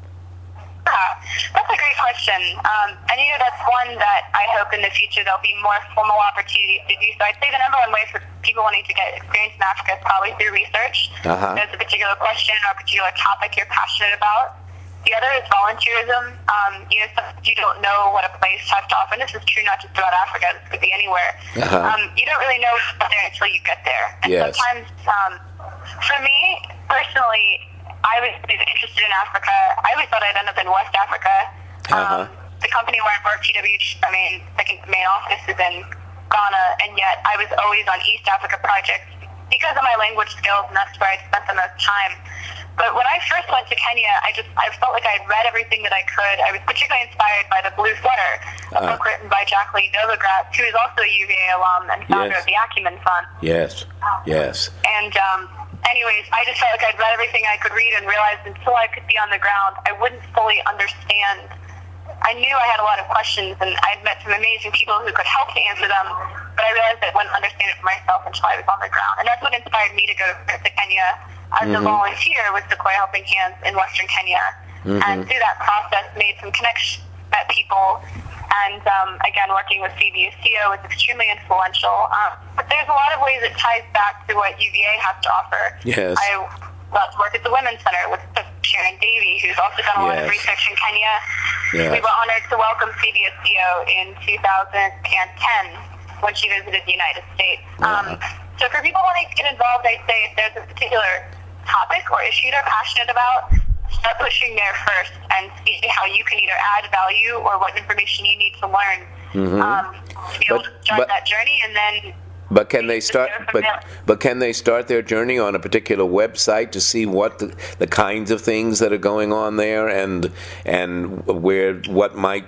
Uh, that's a great question. Um, and, you know, that's one that I hope in the future there'll be more formal opportunities to do so. I'd say the number one way for people wanting to get experience in Africa is probably through research. Uh-huh. There's a particular question or a particular topic you're passionate about. The other is volunteerism. Um, you know, sometimes you don't know what a place has to offer. And this is true not just about Africa. This could be anywhere. Uh-huh. Um, you don't really know what's there until you get there. And yes. sometimes, um, for me, personally, I was interested in Africa. I always thought I'd end up in West Africa. Uh-huh. Um, the company where I work, T W G, I mean, second main office is in Ghana, and yet I was always on East Africa projects because of my language skills, and that's where I spent the most time. But when I first went to Kenya, I just I felt like I had read everything that I could. I was particularly inspired by The Blue Sweater, a uh, book written by Jacqueline Novogratz, who is also a U V A alum and founder yes. of the Acumen Fund. Yes, yes. And um, anyways, I just felt like I'd read everything I could read and realized until I could be on the ground, I wouldn't fully understand. I knew I had a lot of questions, and I'd met some amazing people who could help to answer them, but I realized I wouldn't understand it for myself until I was on the ground. And that's what inspired me to go to Kenya as mm-hmm. a volunteer with Sequoia Helping Hands in Western Kenya. Mm-hmm. And through that process, made some connections, met people, and um, again, working with C B S C O was extremely influential. Um, but there's a lot of ways it ties back to what U V A has to offer. Yes. I got to work at the Women's Center with Sharon Davey, who's also done a lot yes. of research in Kenya. Yes. We were honored to welcome C B S C O in two thousand ten when she visited the United States. Uh-huh. Um, so for people wanting to get involved, I'd say if there's a particular topic or issue they're passionate about, start pushing there first and see how you can either add value or what information you need to learn mm-hmm. um, to be but, able to start but, that journey, and then But can they start? But there. but can they start their journey on a particular website to see what the, the kinds of things that are going on there, and and where what might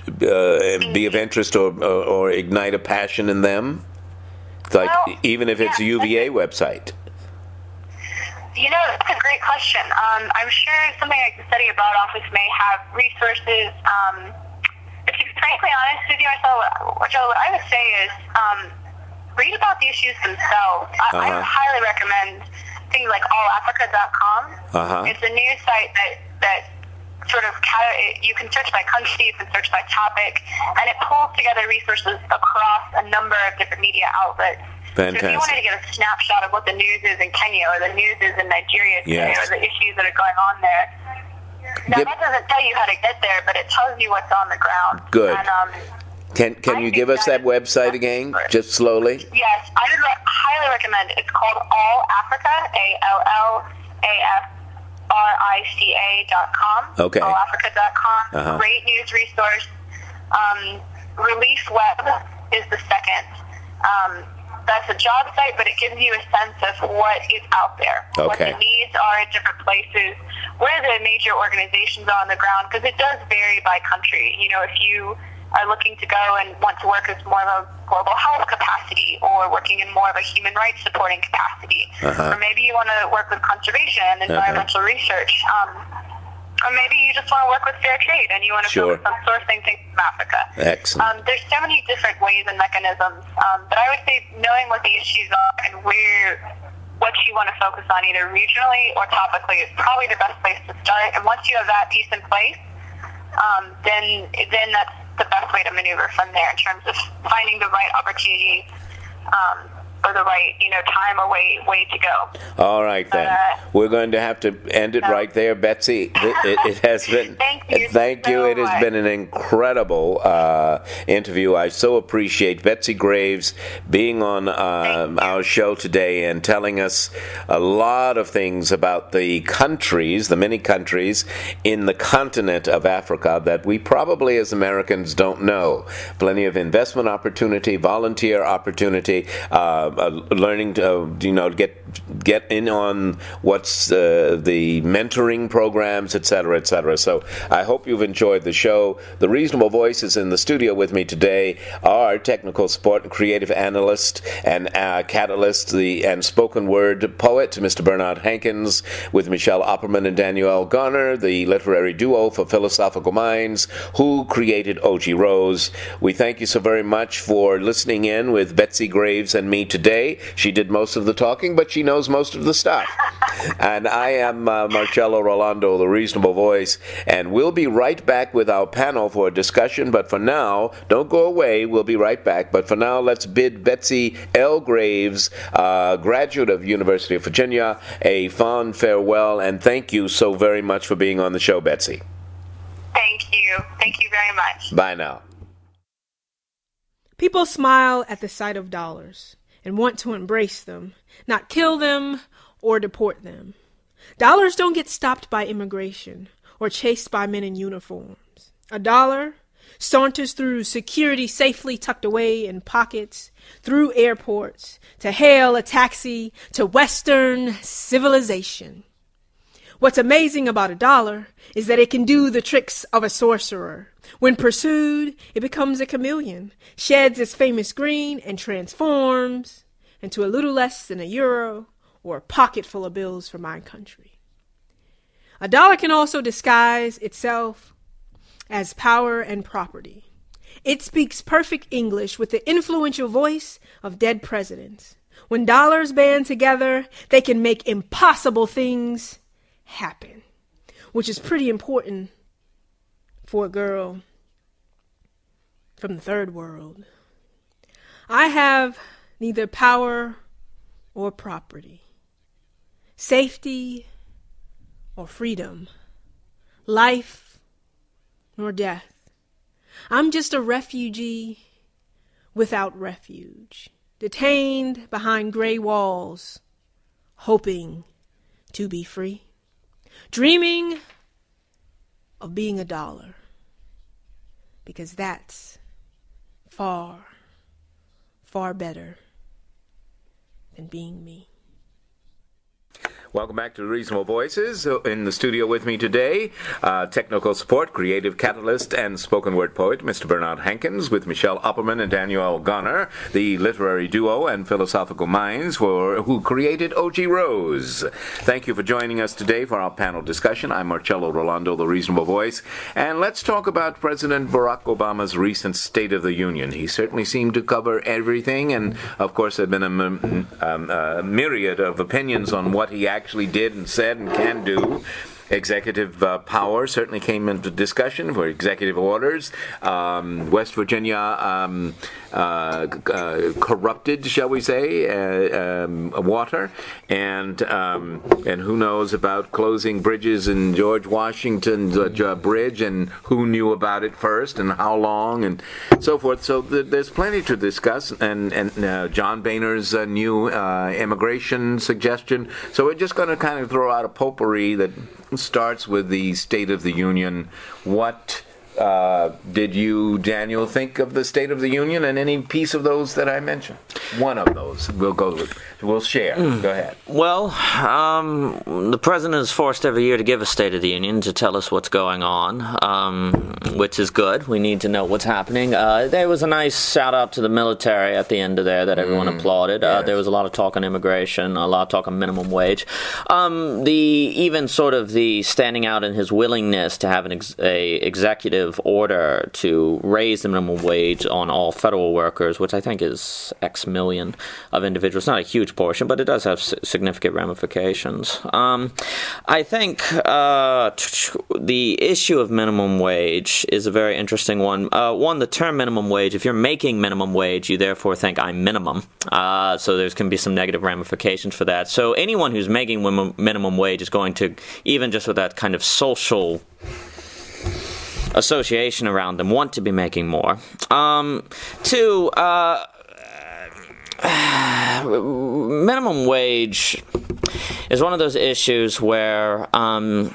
uh, be of interest or, or or ignite a passion in them? Like well, even if it's yeah, a U V A website. You know, that's a great question. Um, I'm sure something like the Study Abroad Office may have resources. Um, to be frankly honest with you, Marcel, what I would say is um, read about the issues themselves. I, uh-huh. I highly recommend things like all africa dot com. Uh-huh. It's a news site that, that sort of, you can search by country, you can search by topic, and it pulls together resources across a number of different media outlets. Fantastic. So if you wanted to get a snapshot of what the news is in Kenya or the news is in Nigeria today, yes. or the issues that are going on there, now Yep. that doesn't tell you how to get there, but it tells you what's on the ground. Good. And, um, Can Can I you think give us that that website again, just slowly? Yes, I would re- highly recommend it. It's called All Africa, A L L A F R I C A dot com. Okay. all africa dot com. Uh-huh. Great news resource. Um, Relief Web is the second. Um, that's a job site, but it gives you a sense of what is out there, Okay. what the needs are in different places, where the major organizations are on the ground, because it does vary by country. You know, if you are looking to go and want to work as more of a global health capacity or working in more of a human rights supporting capacity, Uh-huh. or maybe you want to work with conservation and environmental uh-huh. research, um, or maybe you just want to work with fair trade and you want to sure. focus on sourcing things from Africa. Excellent. Um, there's so many different ways and mechanisms, um, but I would say knowing what the issues are and where what you want to focus on either regionally or topically is probably the best place to start. And once you have that piece in place, um, then then that's the best way to maneuver from there in terms of finding the right opportunity um, or the right, you know, time or way way to go. All right, then. Uh, We're going to have to end it no. right there, Betsy. It, it, it has been. Thank you Thank so you. It has much. been an incredible uh, interview. I so appreciate Betsy Graves being on uh, our show today and telling us a lot of things about the countries, the many countries in the continent of Africa that we probably as Americans don't know. Plenty of investment opportunity, volunteer opportunity. Uh, Uh, learning to uh, you know get get in on what's uh, the mentoring programs, et cetera, et cetera. So I hope you've enjoyed the show. The Reasonable Voices in the studio with me today are technical support and creative analyst and uh, catalyst, the and spoken word poet, Mister Bernard Hankins, with Michelle Opperman and Danielle Garner, the literary duo for Philosophical Minds, who created O G Rose. We thank you so very much for listening in with Betsy Graves and me today. She did most of the talking, but she knows most of the stuff. And I am uh, Marcello Rolando, the Reasonable Voice, and we'll be right back with our panel for a discussion. But for now, don't go away. We'll be right back. But for now, let's bid Betsy L. Graves, uh, graduate of University of Virginia, a fond farewell, and thank you so very much for being on the show, Betsy. Thank you. Thank you very much. Bye now. People smile at the sight of dollars and want to embrace them, not kill them or deport them. Dollars don't get stopped by immigration or chased by men in uniforms. A dollar saunters through security safely tucked away in pockets, through airports, to hail a taxi to Western civilization. What's amazing about a dollar is that it can do the tricks of a sorcerer. When pursued, it becomes a chameleon, sheds its famous green, and transforms into a little less than a euro or a pocket full of bills for my country. A dollar can also disguise itself as power and property. It speaks perfect English with the influential voice of dead presidents. When dollars band together, they can make impossible things happen, which is pretty important for a girl from the third world. I have neither power or property, safety or freedom, life nor death. I'm just a refugee without refuge, detained behind gray walls, hoping to be free, dreaming of being a dollar, because that's far, far better than being me. Welcome back to Reasonable Voices. In the studio with me today, uh, technical support, creative catalyst, and spoken word poet, Mister Bernard Hankins, with Michelle Opperman and Danielle Garner, the literary duo and Philosophical Minds for, who created O G Rose. Thank you for joining us today for our panel discussion. I'm Marcello Rolando, the Reasonable Voice, and let's talk about President Barack Obama's recent State of the Union. He certainly seemed to cover everything, and of course there have been a, um, a myriad of opinions on what he actually actually did and said and can do. executive uh, power certainly came into discussion for executive orders. Um, West Virginia um, uh, uh, corrupted, shall we say, uh, um, water, and um, and who knows about closing bridges in George Washington's uh, bridge, and who knew about it first, and how long, and so forth. So th- there's plenty to discuss, and and uh, John Boehner's uh, new uh, immigration suggestion. So we're just going to kind of throw out a potpourri that starts with the State of the Union. What uh, did you, Daniel, think of the State of the Union and any piece of those that I mentioned? One of those we'll go with. We'll share. Mm. Go ahead. Well, um, the president is forced every year to give a State of the Union to tell us what's going on, um, which is good. We need to know what's happening. Uh, there was a nice shout-out to the military at the end of there that everyone mm. applauded. Yes. Uh, there was a lot of talk on immigration, a lot of talk on minimum wage. Um, the even sort of the standing out in his willingness to have an ex- a executive order to raise the minimum wage on all federal workers, which I think is X million of individuals. Not a huge portion, but it does have significant ramifications. Um, I think uh, the issue of minimum wage is a very interesting one. Uh, one, the term minimum wage, if you're making minimum wage, you therefore think I'm minimum. Uh, so there's going to be some negative ramifications for that. So anyone who's making minimum wage is going to, even just with that kind of social association around them, want to be making more. Um, two, uh, minimum wage is one of those issues where um,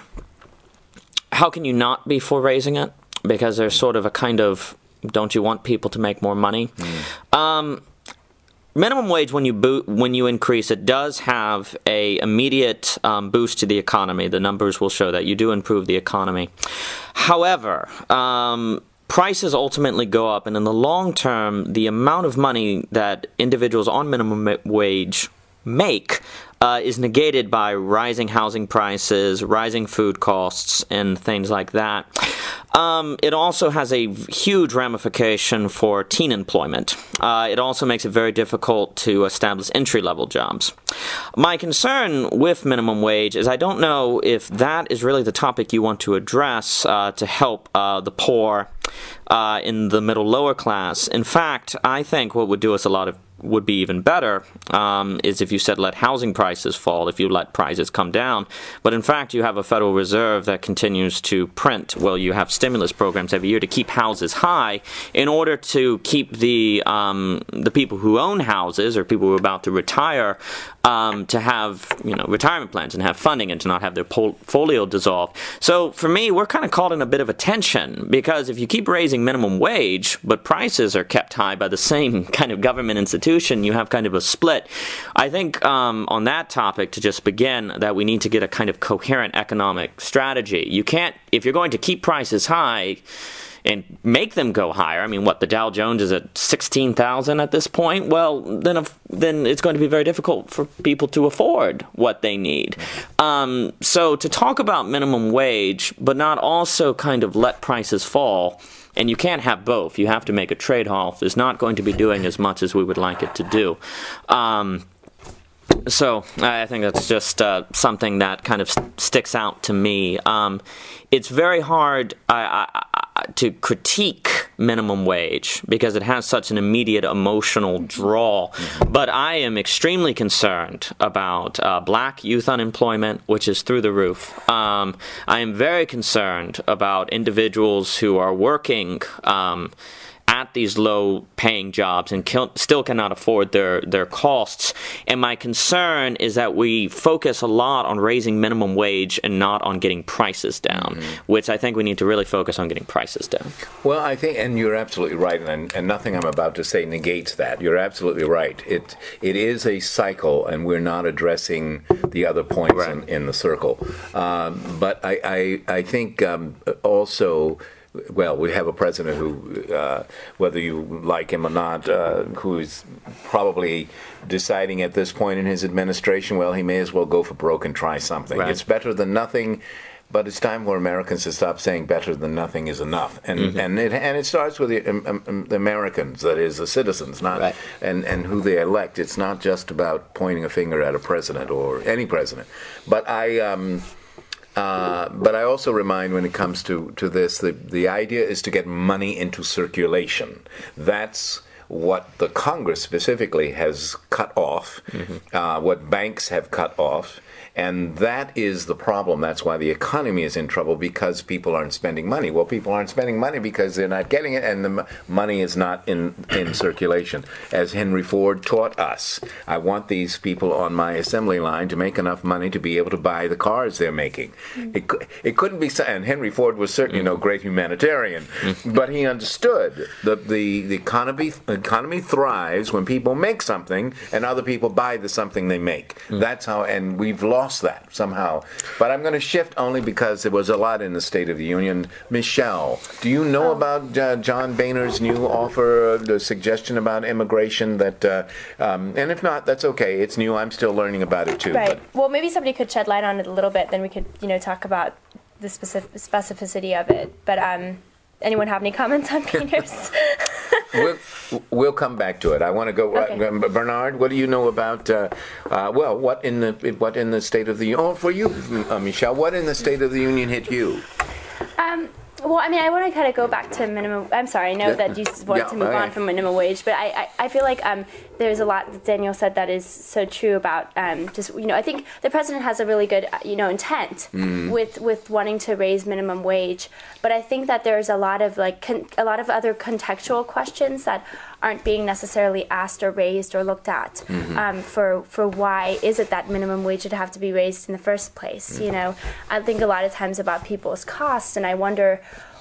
how can you not be for raising it? Because there's sort of a kind of, don't you want people to make more money? Mm. Um, minimum wage, when you bo- when you increase it, does have a immediate um, boost to the economy. The numbers will show that you do improve the economy. However, um, prices ultimately go up, and in the long term, the amount of money that individuals on minimum wage make uh, is negated by rising housing prices, rising food costs, and things like that. Um, it also has a huge ramification for teen employment. Uh, it also makes it very difficult to establish entry-level jobs. My concern with minimum wage is I don't know if that is really the topic you want to address uh, to help uh, the poor uh, in the middle lower class. In fact, I think what would do us a lot of would be even better um, is if you said let housing prices fall, if you let prices come down. But in fact, you have a Federal Reserve that continues to print, well, you have stimulus programs every year to keep houses high in order to keep the um, the people who own houses or people who are about to retire um, to have, you know, retirement plans and have funding and to not have their portfolio dissolve. So for me, we're kind of caught in a bit of a tension because if you keep raising minimum wage, but prices are kept high by the same kind of government institution, you have kind of a split. I think um, on that topic, to just begin, that we need to get a kind of coherent economic strategy. You can't, if you're going to keep prices high and make them go higher, I mean, what, the Dow Jones is at sixteen thousand at this point? Well, then if, then it's going to be very difficult for people to afford what they need. Um, so to talk about minimum wage, but not also kind of let prices fall, and you can't have both. You have to make a trade-off. Is not going to be doing as much as we would like it to do. Um, so I think that's just uh, something that kind of st- sticks out to me. Um, it's very hard I, I, I, to critique minimum wage because it has such an immediate emotional draw. But I am extremely concerned about uh, black youth unemployment, which is through the roof. Um, I am very concerned about individuals who are working um, at these low-paying jobs and kill, still cannot afford their, their costs. And my concern is that we focus a lot on raising minimum wage and not on getting prices down, mm-hmm. which I think we need to really focus on getting prices down. Well, I think, and you're absolutely right, and, and nothing I'm about to say negates that. You're absolutely right. It It is a cycle, and we're not addressing the other points right. in, in the circle. Um, but I, I, I think um, also... Well, we have a president who, uh, whether you like him or not, uh, who is probably deciding at this point in his administration, well, he may as well go for broke and try something. Right. It's better than nothing, but it's time for Americans to stop saying better than nothing is enough. And mm-hmm. and it and it starts with the, um, um, the Americans, that is, the citizens, not right. and, and who they elect. It's not just about pointing a finger at a president or any president. But I... Um, Uh, but I also remind, when it comes to, to this, the, the idea is to get money into circulation. That's what the Congress specifically has cut off, mm-hmm. uh, what banks have cut off. And that is the problem. That's why the economy is in trouble, because people aren't spending money. Well, people aren't spending money because they're not getting it, and the m- money is not in, in circulation. As Henry Ford taught us, I want these people on my assembly line to make enough money to be able to buy the cars they're making. Mm-hmm. It, it couldn't be, and Henry Ford was certainly no great humanitarian, mm-hmm. but he understood that the, the economy, economy thrives when people make something and other people buy the something they make. Mm-hmm. That's how, and we've lost that somehow. But I'm going to shift only because there was a lot in the State of the Union. Michelle, do you know oh. about uh, John Boehner's new offer, the suggestion about immigration? That, uh, um, and if not, that's okay. It's new. I'm still learning about it too. Right. But. Well, maybe somebody could shed light on it a little bit. Then we could, you know, talk about the specific specificity of it. But um, anyone have any comments on Boehner's? we'll, we'll come back to it. I want to go. Okay. Uh, Bernard, what do you know about? Uh, uh, well, what in the what in the State of the Union? Oh, for you, uh, Michelle, what in the State of the Union hit you? Um. Well, I mean, I want to kind of go back to minimum. I'm sorry, I know that you wanted yeah, to move okay. on from minimum wage, but I, I, I feel like um, there's a lot that Daniel said that is so true about um, just, you know, I think the president has a really good, you know, intent mm. with, with wanting to raise minimum wage, but I think that there's a lot of like con- a lot of other contextual questions that aren't being necessarily asked or raised or looked at mm-hmm. um, for for why is it that minimum wage should have to be raised in the first place. Mm-hmm. You know, I think a lot of times about people's costs, and I wonder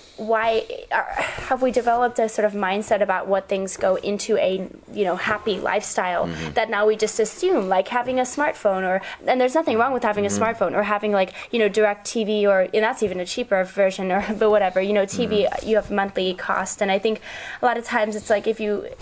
why are, have we developed a sort of mindset about what things go into a, you know, happy lifestyle mm-hmm. that now we just assume, like having a smartphone, or, and there's nothing wrong with having mm-hmm. a smartphone, or having like, you know, direct T V, or, and that's even a cheaper version, or, but whatever, you know, T V, mm-hmm. you have monthly cost. And I think a lot of times it's like, if you,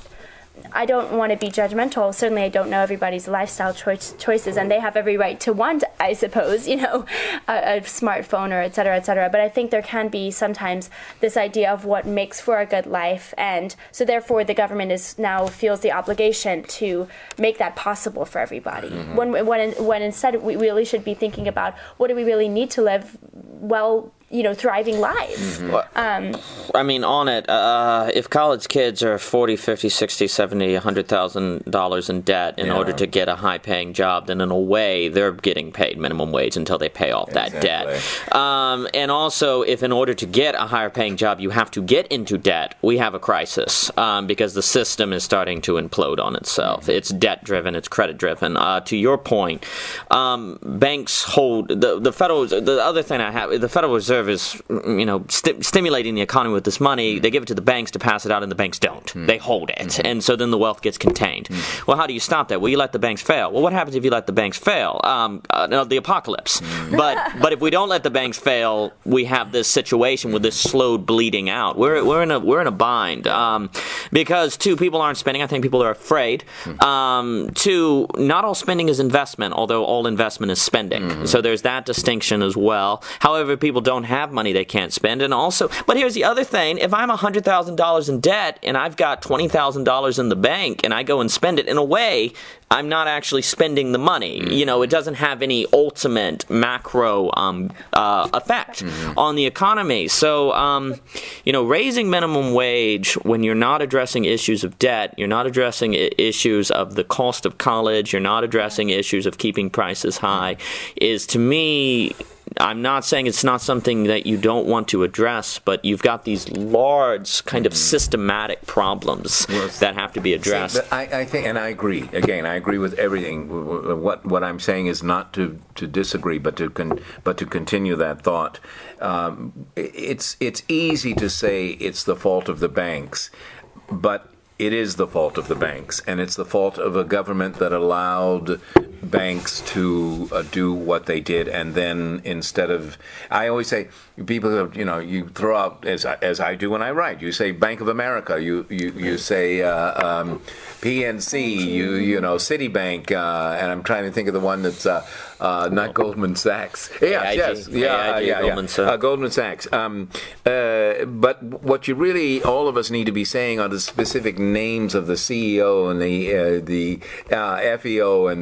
I don't want to be judgmental. Certainly, I don't know everybody's lifestyle choice, choices, and they have every right to want, I suppose, you know, a, a smartphone, or et cetera, et cetera. But I think there can be sometimes this idea of what makes for a good life, and so therefore the government is now feels the obligation to make that possible for everybody. Mm-hmm. When when when instead we really should be thinking about what do we really need to live well, you know, thriving lives. Mm-hmm. Um, I mean, on it, uh, if college kids are forty, fifty, sixty, seventy, one hundred thousand dollars in debt in yeah. order to get a high-paying job, then in a way they're getting paid minimum wage until they pay off that exactly. debt. Um, and also, if in order to get a higher-paying job you have to get into debt, we have a crisis um, because the system is starting to implode on itself. Mm-hmm. It's debt-driven, it's credit-driven. Uh, to your point, um, banks hold the the federal. The other thing I have, the Federal Reserve is, you know, st- stimulating the economy with this money. Mm-hmm. They give it to the banks to pass it out, and the banks don't. Mm-hmm. They hold it, mm-hmm. and so then the wealth gets contained. Mm-hmm. Well, how do you stop that? Well, you let the banks fail. Well, what happens if you let the banks fail? Um, uh, no, the apocalypse. Mm-hmm. But but if we don't let the banks fail, we have this situation with this slowed bleeding out. We're we're in a we're in a bind um, because two, people aren't spending. I think people are afraid. Mm-hmm. Um, two, not all spending is investment, although all investment is spending. Mm-hmm. So there's that distinction as well. However, people don't have money they can't spend. And also, but here's the other thing. If I'm one hundred thousand dollars in debt and I've got twenty thousand dollars in the bank and I go and spend it, in a way, I'm not actually spending the money. Mm-hmm. You know, it doesn't have any ultimate macro um, uh, effect mm-hmm. on the economy. So, um, you know, raising minimum wage when you're not addressing issues of debt, you're not addressing I- issues of the cost of college, you're not addressing issues of keeping prices high, is, to me, I'm not saying it's not something that you don't want to address, but you've got these large kind of systematic problems well, that have to be addressed. See, but I, I think, and I agree. Again, I agree with everything. What what I'm saying is not to, to disagree, but to con, but to continue that thought. Um, it's it's easy to say it's the fault of the banks, but it is the fault of the banks, and it's the fault of a government that allowed banks to uh, do what they did, and then instead of, I always say, people, you know, you throw out, as I, as I do when I write, you say Bank of America, you you, you say uh, um, P N C, you you know, Citibank, uh, and I'm trying to think of the one that's uh, uh, not Goldman Sachs. Yeah, A I G, yes, yeah, A I G, yeah, Goldman yeah. Sachs. Uh, Goldman Sachs. Um, uh, but what you really, all of us need to be saying are the specific names of the C E O and the uh, the uh, F E O and the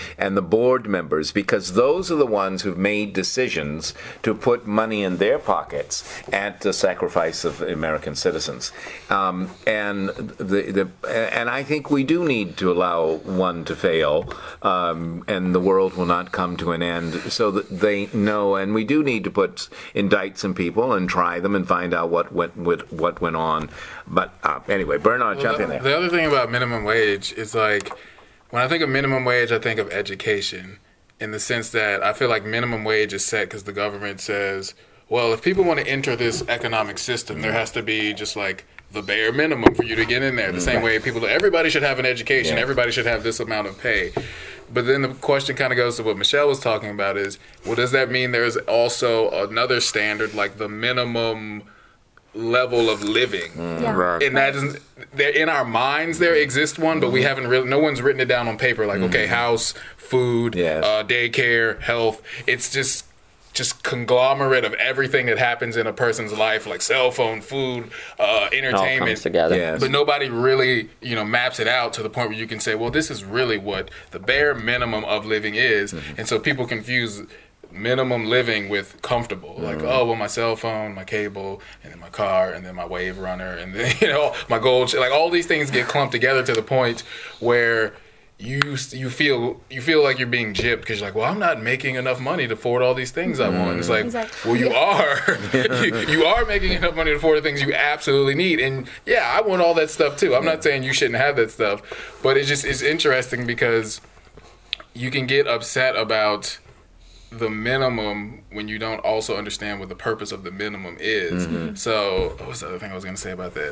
and the board members, because those are the ones who've made decisions to put money in their pockets at the sacrifice of American citizens. Um, and the, the and I think we do need to allow one to fail, um, and the world will not come to an end, so that they know. And we do need to put indict some people and try them and find out what went what, what went on. But uh, anyway, Bernard, well, jump the, in there. The other thing about minimum wage is, like, when I think of minimum wage, I think of education, in the sense that I feel like minimum wage is set because the government says, well, if people want to enter this economic system, there has to be just like the bare minimum for you to get in there. The same way people, everybody should have an education, yeah. everybody should have this amount of pay. But then the question kind of goes to what Michelle was talking about is, well, does that mean there's also another standard, like the minimum level of living? Yeah. Right. And that isn't, there, in our minds there exists one, but we haven't really, no one's written it down on paper, like, mm-hmm. okay, house, food, yes. uh, daycare, health. It's just just conglomerate of everything that happens in a person's life, like cell phone, food, uh, entertainment. It all comes together. Yes. But nobody really, you know, maps it out to the point where you can say, well, this is really what the bare minimum of living is. Mm-hmm. And so people confuse minimum living with comfortable. Mm-hmm. Like, oh, well, my cell phone, my cable, and then my car, and then my Wave Runner, and then, you know, my gold. Like, all these things get clumped together to the point where you you feel you feel like you're being gypped because you're like, well, I'm not making enough money to afford all these things I want. It's like, exactly. well, you are. you, you are making enough money to afford the things you absolutely need. And yeah, I want all that stuff too. I'm not saying you shouldn't have that stuff, but it just is interesting because you can get upset about the minimum when you don't also understand what the purpose of the minimum is. Mm-hmm. So what was the other thing I was going to say about that?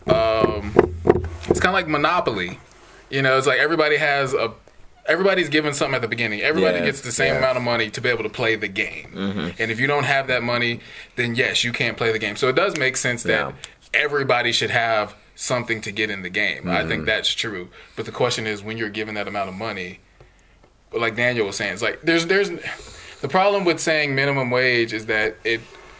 Um, it's kind of like Monopoly. You know, it's like everybody has a, everybody's given something at the beginning. Everybody yes, gets the same yes. amount of money to be able to play the game. Mm-hmm. And if you don't have that money, then yes, you can't play the game. So it does make sense that yeah. everybody should have something to get in the game. Mm-hmm. I think that's true. But the question is, when you're given that amount of money, like Daniel was saying, it's like there's there's the problem with saying minimum wage is that it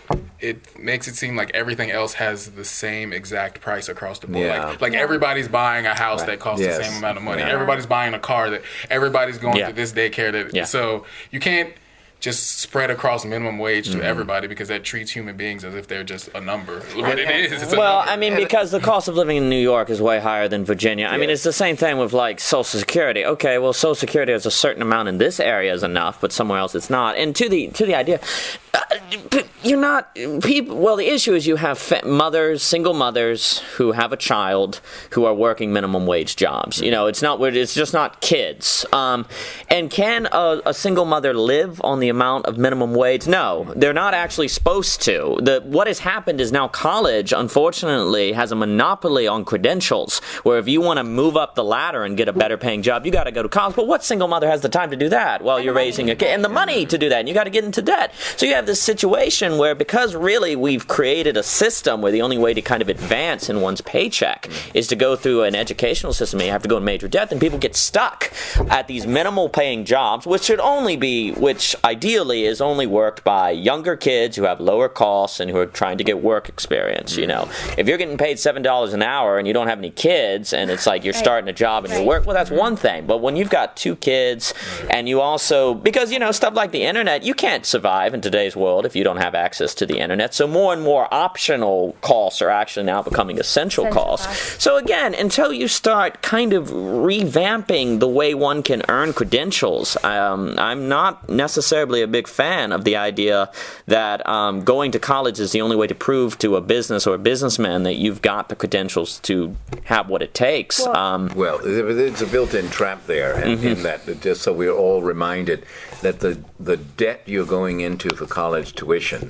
it makes it seem like everything else has the same exact price across the board. Yeah. Like, like yeah. everybody's buying a house right. that costs yes. the same amount of money. Yeah. Everybody's buying a car that everybody's going yeah. to this daycare. That yeah. So you can't just spread across minimum wage to mm-hmm. everybody because that treats human beings as if they're just a number. What it is, it's a well, number. I mean, because the cost of living in New York is way higher than Virginia. I yes. mean, it's the same thing with, like, Social Security. Okay, well, Social Security has a certain amount in this area is enough, but somewhere else it's not. And to the to the idea, uh, you're not people. Well, the issue is you have fa- mothers, single mothers who have a child who are working minimum wage jobs. You know, it's not. It's just not kids. Um, and can a, a single mother live on the amount of minimum wage? No, they're not actually supposed to. The what has happened is now college, unfortunately, has a monopoly on credentials, where if you want to move up the ladder and get a better paying job, you got to go to college. But what single mother has the time to do that while you're raising a kid, and the money to do that, and you got to get into debt. So you have this situation where, because really we've created a system where the only way to kind of advance in one's paycheck is to go through an educational system, and you have to go in major debt, and people get stuck at these minimal paying jobs, which should only be, which ideally is only worked by younger kids who have lower costs and who are trying to get work experience. You know, if you're getting paid seven dollars an hour and you don't have any kids, and it's like you're right. starting a job and right. you work, well, that's one thing. But when you've got two kids, and you also, because, you know, stuff like the internet, you can't survive in today's world if you don't have access to the internet. So more and more optional costs are actually now becoming essential, essential costs. costs. So again, until you start kind of revamping the way one can earn credentials, um, I'm not necessarily a big fan of the idea that um, going to college is the only way to prove to a business or a businessman that you've got the credentials to have what it takes. Well, um, well there's a built-in trap there, and mm-hmm. in that, just so we're all reminded that the the debt you're going into for college tuition,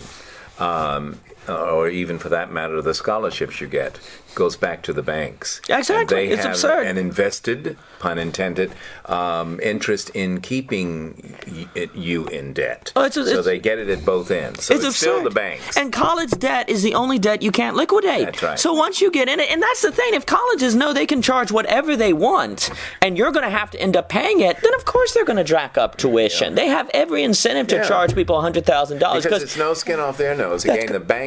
um, or even for that matter, the scholarships you get, goes back to the banks. Exactly. And they it's have absurd. an invested, pun intended, um, interest in keeping y- it, you in debt. Oh, it's a, so it's, they get it at both ends. So it's, it's still the banks. And college debt is the only debt you can't liquidate. That's right. So once you get in it, and that's the thing, if colleges know they can charge whatever they want, and you're going to have to end up paying it, then of course they're going to jack up tuition. Yeah. They have every incentive to yeah. charge people one hundred thousand dollars. Because it's no skin off their nose. Again, the bank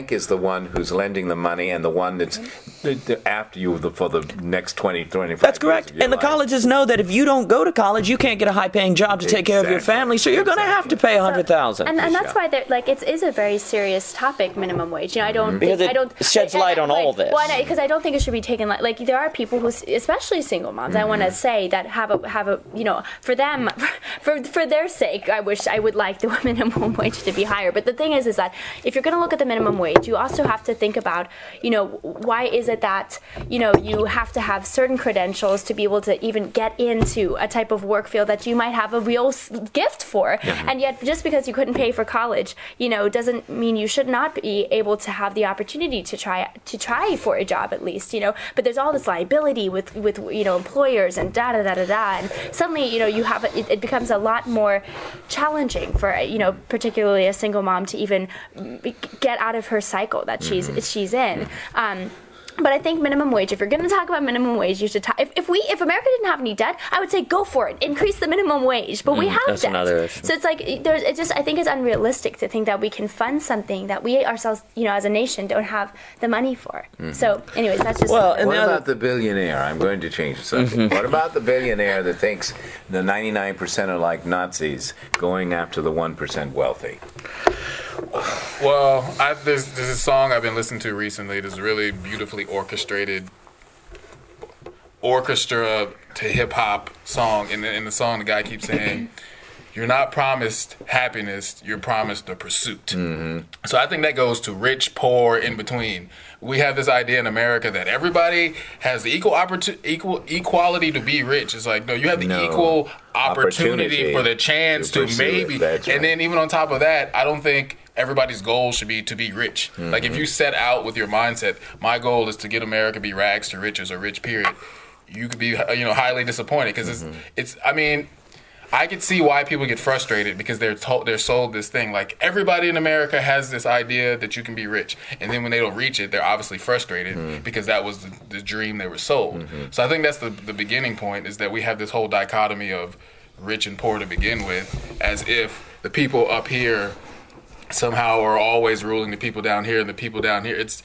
bank is the one who's lending the money and the one that's the, the, after you the, for the next twenty, twenty-five That's correct. years of your And the life. colleges know that if you don't go to college, you can't get a high-paying job to take care of your family, so you're going to have to pay a hundred thousand. And, and that's why they're like it is a very serious topic, minimum wage. You know, I don't because think, it I don't sheds I, light I, on like, all this. Well, because I, I don't think it should be taken like like there are people who, especially single moms, Mm-hmm. I want to say that have a have a you know for them for for their sake, I wish I would like the minimum wage to be higher. But the thing is, is that if you're going to look at the minimum wage, you also have to think about you know why is it that you know you have to have certain credentials to be able to even get into a type of work field that you might have a real s- gift for, Mhm. and yet just because you couldn't pay for college, you know, doesn't mean you should not be able to have the opportunity to try to try for a job at least, you know. But there's all this liability with with you know employers and da da da da da, and suddenly you know you have a, it, it becomes a lot more challenging for you know particularly a single mom to even get out of her cycle that she's Mhm. she's in. Um, But I think minimum wage, if you're going to talk about minimum wage, you should talk, if, if we, if America didn't have any debt, I would say go for it. Increase the minimum wage. But we Mm, have that's debt. another issue. So it's like, there's, it just, I think it's unrealistic to think that we can fund something that we ourselves, you know, as a nation don't have the money for. Mhm. So anyways, that's just. Well, what about the billionaire? I'm going to change the subject. What about the billionaire that thinks the ninety-nine percent are like Nazis going after the one percent wealthy? Well, I, there's, there's a song I've been listening to recently. This really beautifully orchestrated orchestra to hip hop song. In the, in the song, the guy keeps saying, "You're not promised happiness. You're promised the pursuit." Mm-hmm. So I think that goes to rich, poor, in between. We have this idea in America that everybody has the equal opportunity, equal equality to be rich. It's like, no, you have the No. equal opportunity, Opportunity for the chance to to, pursue it. maybe. That's right. And then even on top of that, I don't think everybody's goal should be to be rich. Mm-hmm. Like if you set out with your mindset, my goal is to get America to be rags to riches or rich, period, you could be you know highly disappointed because Mm-hmm. it's it's I mean. I could see why people get frustrated because they're told they're sold this thing like everybody in America has this idea that you can be rich, and then when they don't reach it, they're obviously frustrated Mm-hmm. because that was the, the dream they were sold. So I think that's the the beginning point is that we have this whole dichotomy of rich and poor to begin with, as if the people up here somehow are always ruling the people down here, and the people down here. It's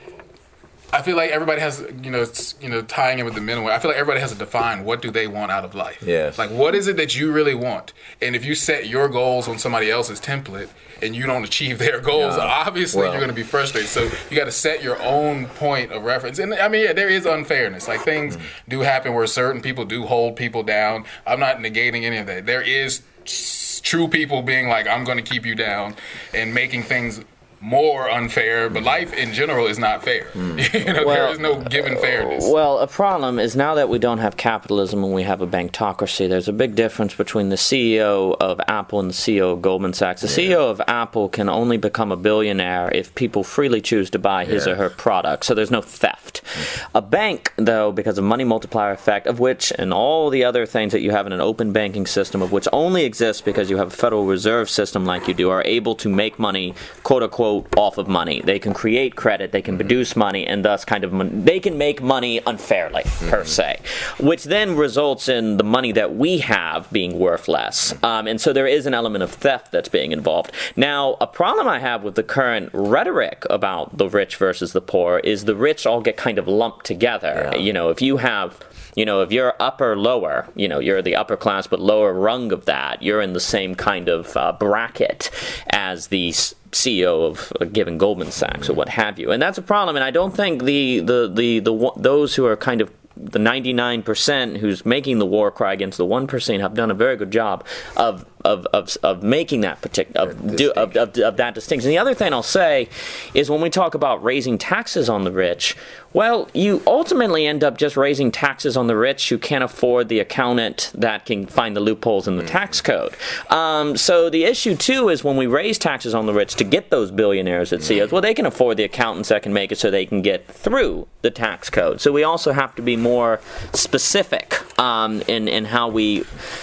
I feel like everybody has, you know, it's, you know, tying in with the minimum. I feel like everybody has to define what do they want out of life. Yes. Like, what is it that you really want? And if you set your goals on somebody else's template and you don't achieve their goals, Yeah. obviously Well. you're going to be frustrated. So you got to set your own point of reference. And I mean, yeah, there is unfairness. Like things do happen where certain people do hold people down. I'm not negating any of that. There is true people being like, I'm going to keep you down and making things more unfair, but life in general is not fair. you know, there is no given fairness. Well, a problem is now that we don't have capitalism and we have a bankocracy, there's a big difference between the C E O of Apple and the C E O of Goldman Sachs. The C E O of Apple can only become a billionaire if people freely choose to buy his Yeah. or her product, so there's no theft. A bank, though, because of money multiplier effect, of which and all the other things that you have in an open banking system, of which only exists because you have a Federal Reserve System like you do, are able to make money, quote-unquote, off of money. They can create credit, they can produce money, and thus kind of mon- they can make money unfairly, per se, which then results in the money that we have being worth less. Um, and so there is an element of theft that's being involved. Now, a problem I have with the current rhetoric about the rich versus the poor is the rich all get kind of lumped together. Yeah. You know, if you have You know, if you're upper, lower, you know, you're the upper class but lower rung of that, you're in the same kind of uh, bracket as the C E O of a given Goldman Sachs or what have you. And that's a problem. And I don't think the, the, the, the those who are kind of the ninety-nine percent who's making the war cry against the one percent have done a very good job of of of, of making that particular of, do, of, of of that distinction. The other thing I'll say is when we talk about raising taxes on the rich, well, you ultimately end up just raising taxes on the rich who can't afford the accountant that can find the loopholes in the tax code. Um, so the issue too is when we raise taxes on the rich to get those billionaires at C E Os, well, they can afford the accountants that can make it so they can get through the tax code. So we also have to be more specific um, in in how we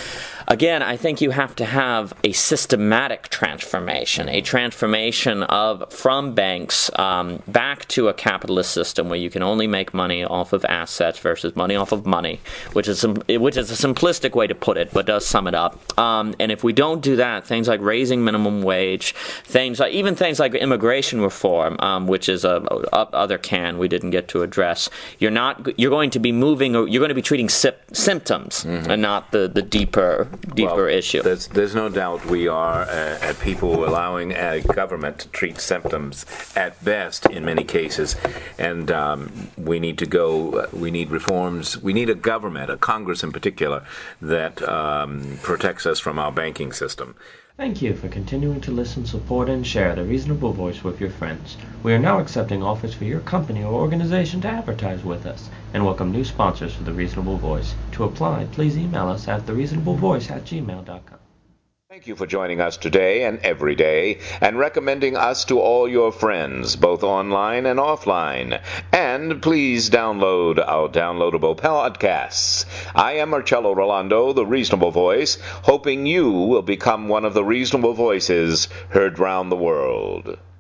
again, I think you have to have a systematic transformation, a transformation of from banks um, back to a capitalist system where you can only make money off of assets versus money off of money, which is some, which is a simplistic way to put it, but does sum it up. Um, and if we don't do that, things like raising minimum wage, things like even things like immigration reform, um, which is a, a other can we didn't get to address. You're not. You're going to be moving. You're going to be treating sip, symptoms mm-hmm. and not the, the deeper deeper well, issue. There's, there's no doubt we are uh, at people allowing a government to treat symptoms at best in many cases, and um, we need to go. Uh, we need reforms. We need a government, a Congress in particular, that um, protects us from our banking system. Thank you for continuing to listen, support, and share The Reasonable Voice with your friends. We are now accepting offers for your company or organization to advertise with us and welcome new sponsors for The Reasonable Voice. To apply, please email us at the reasonable voice at gmail dot com. Thank you for joining us today and every day and recommending us to all your friends, both online and offline. And please download our downloadable podcasts. I am Marcello Rolando, the Reasonable Voice, hoping you will become one of the reasonable voices heard round the world.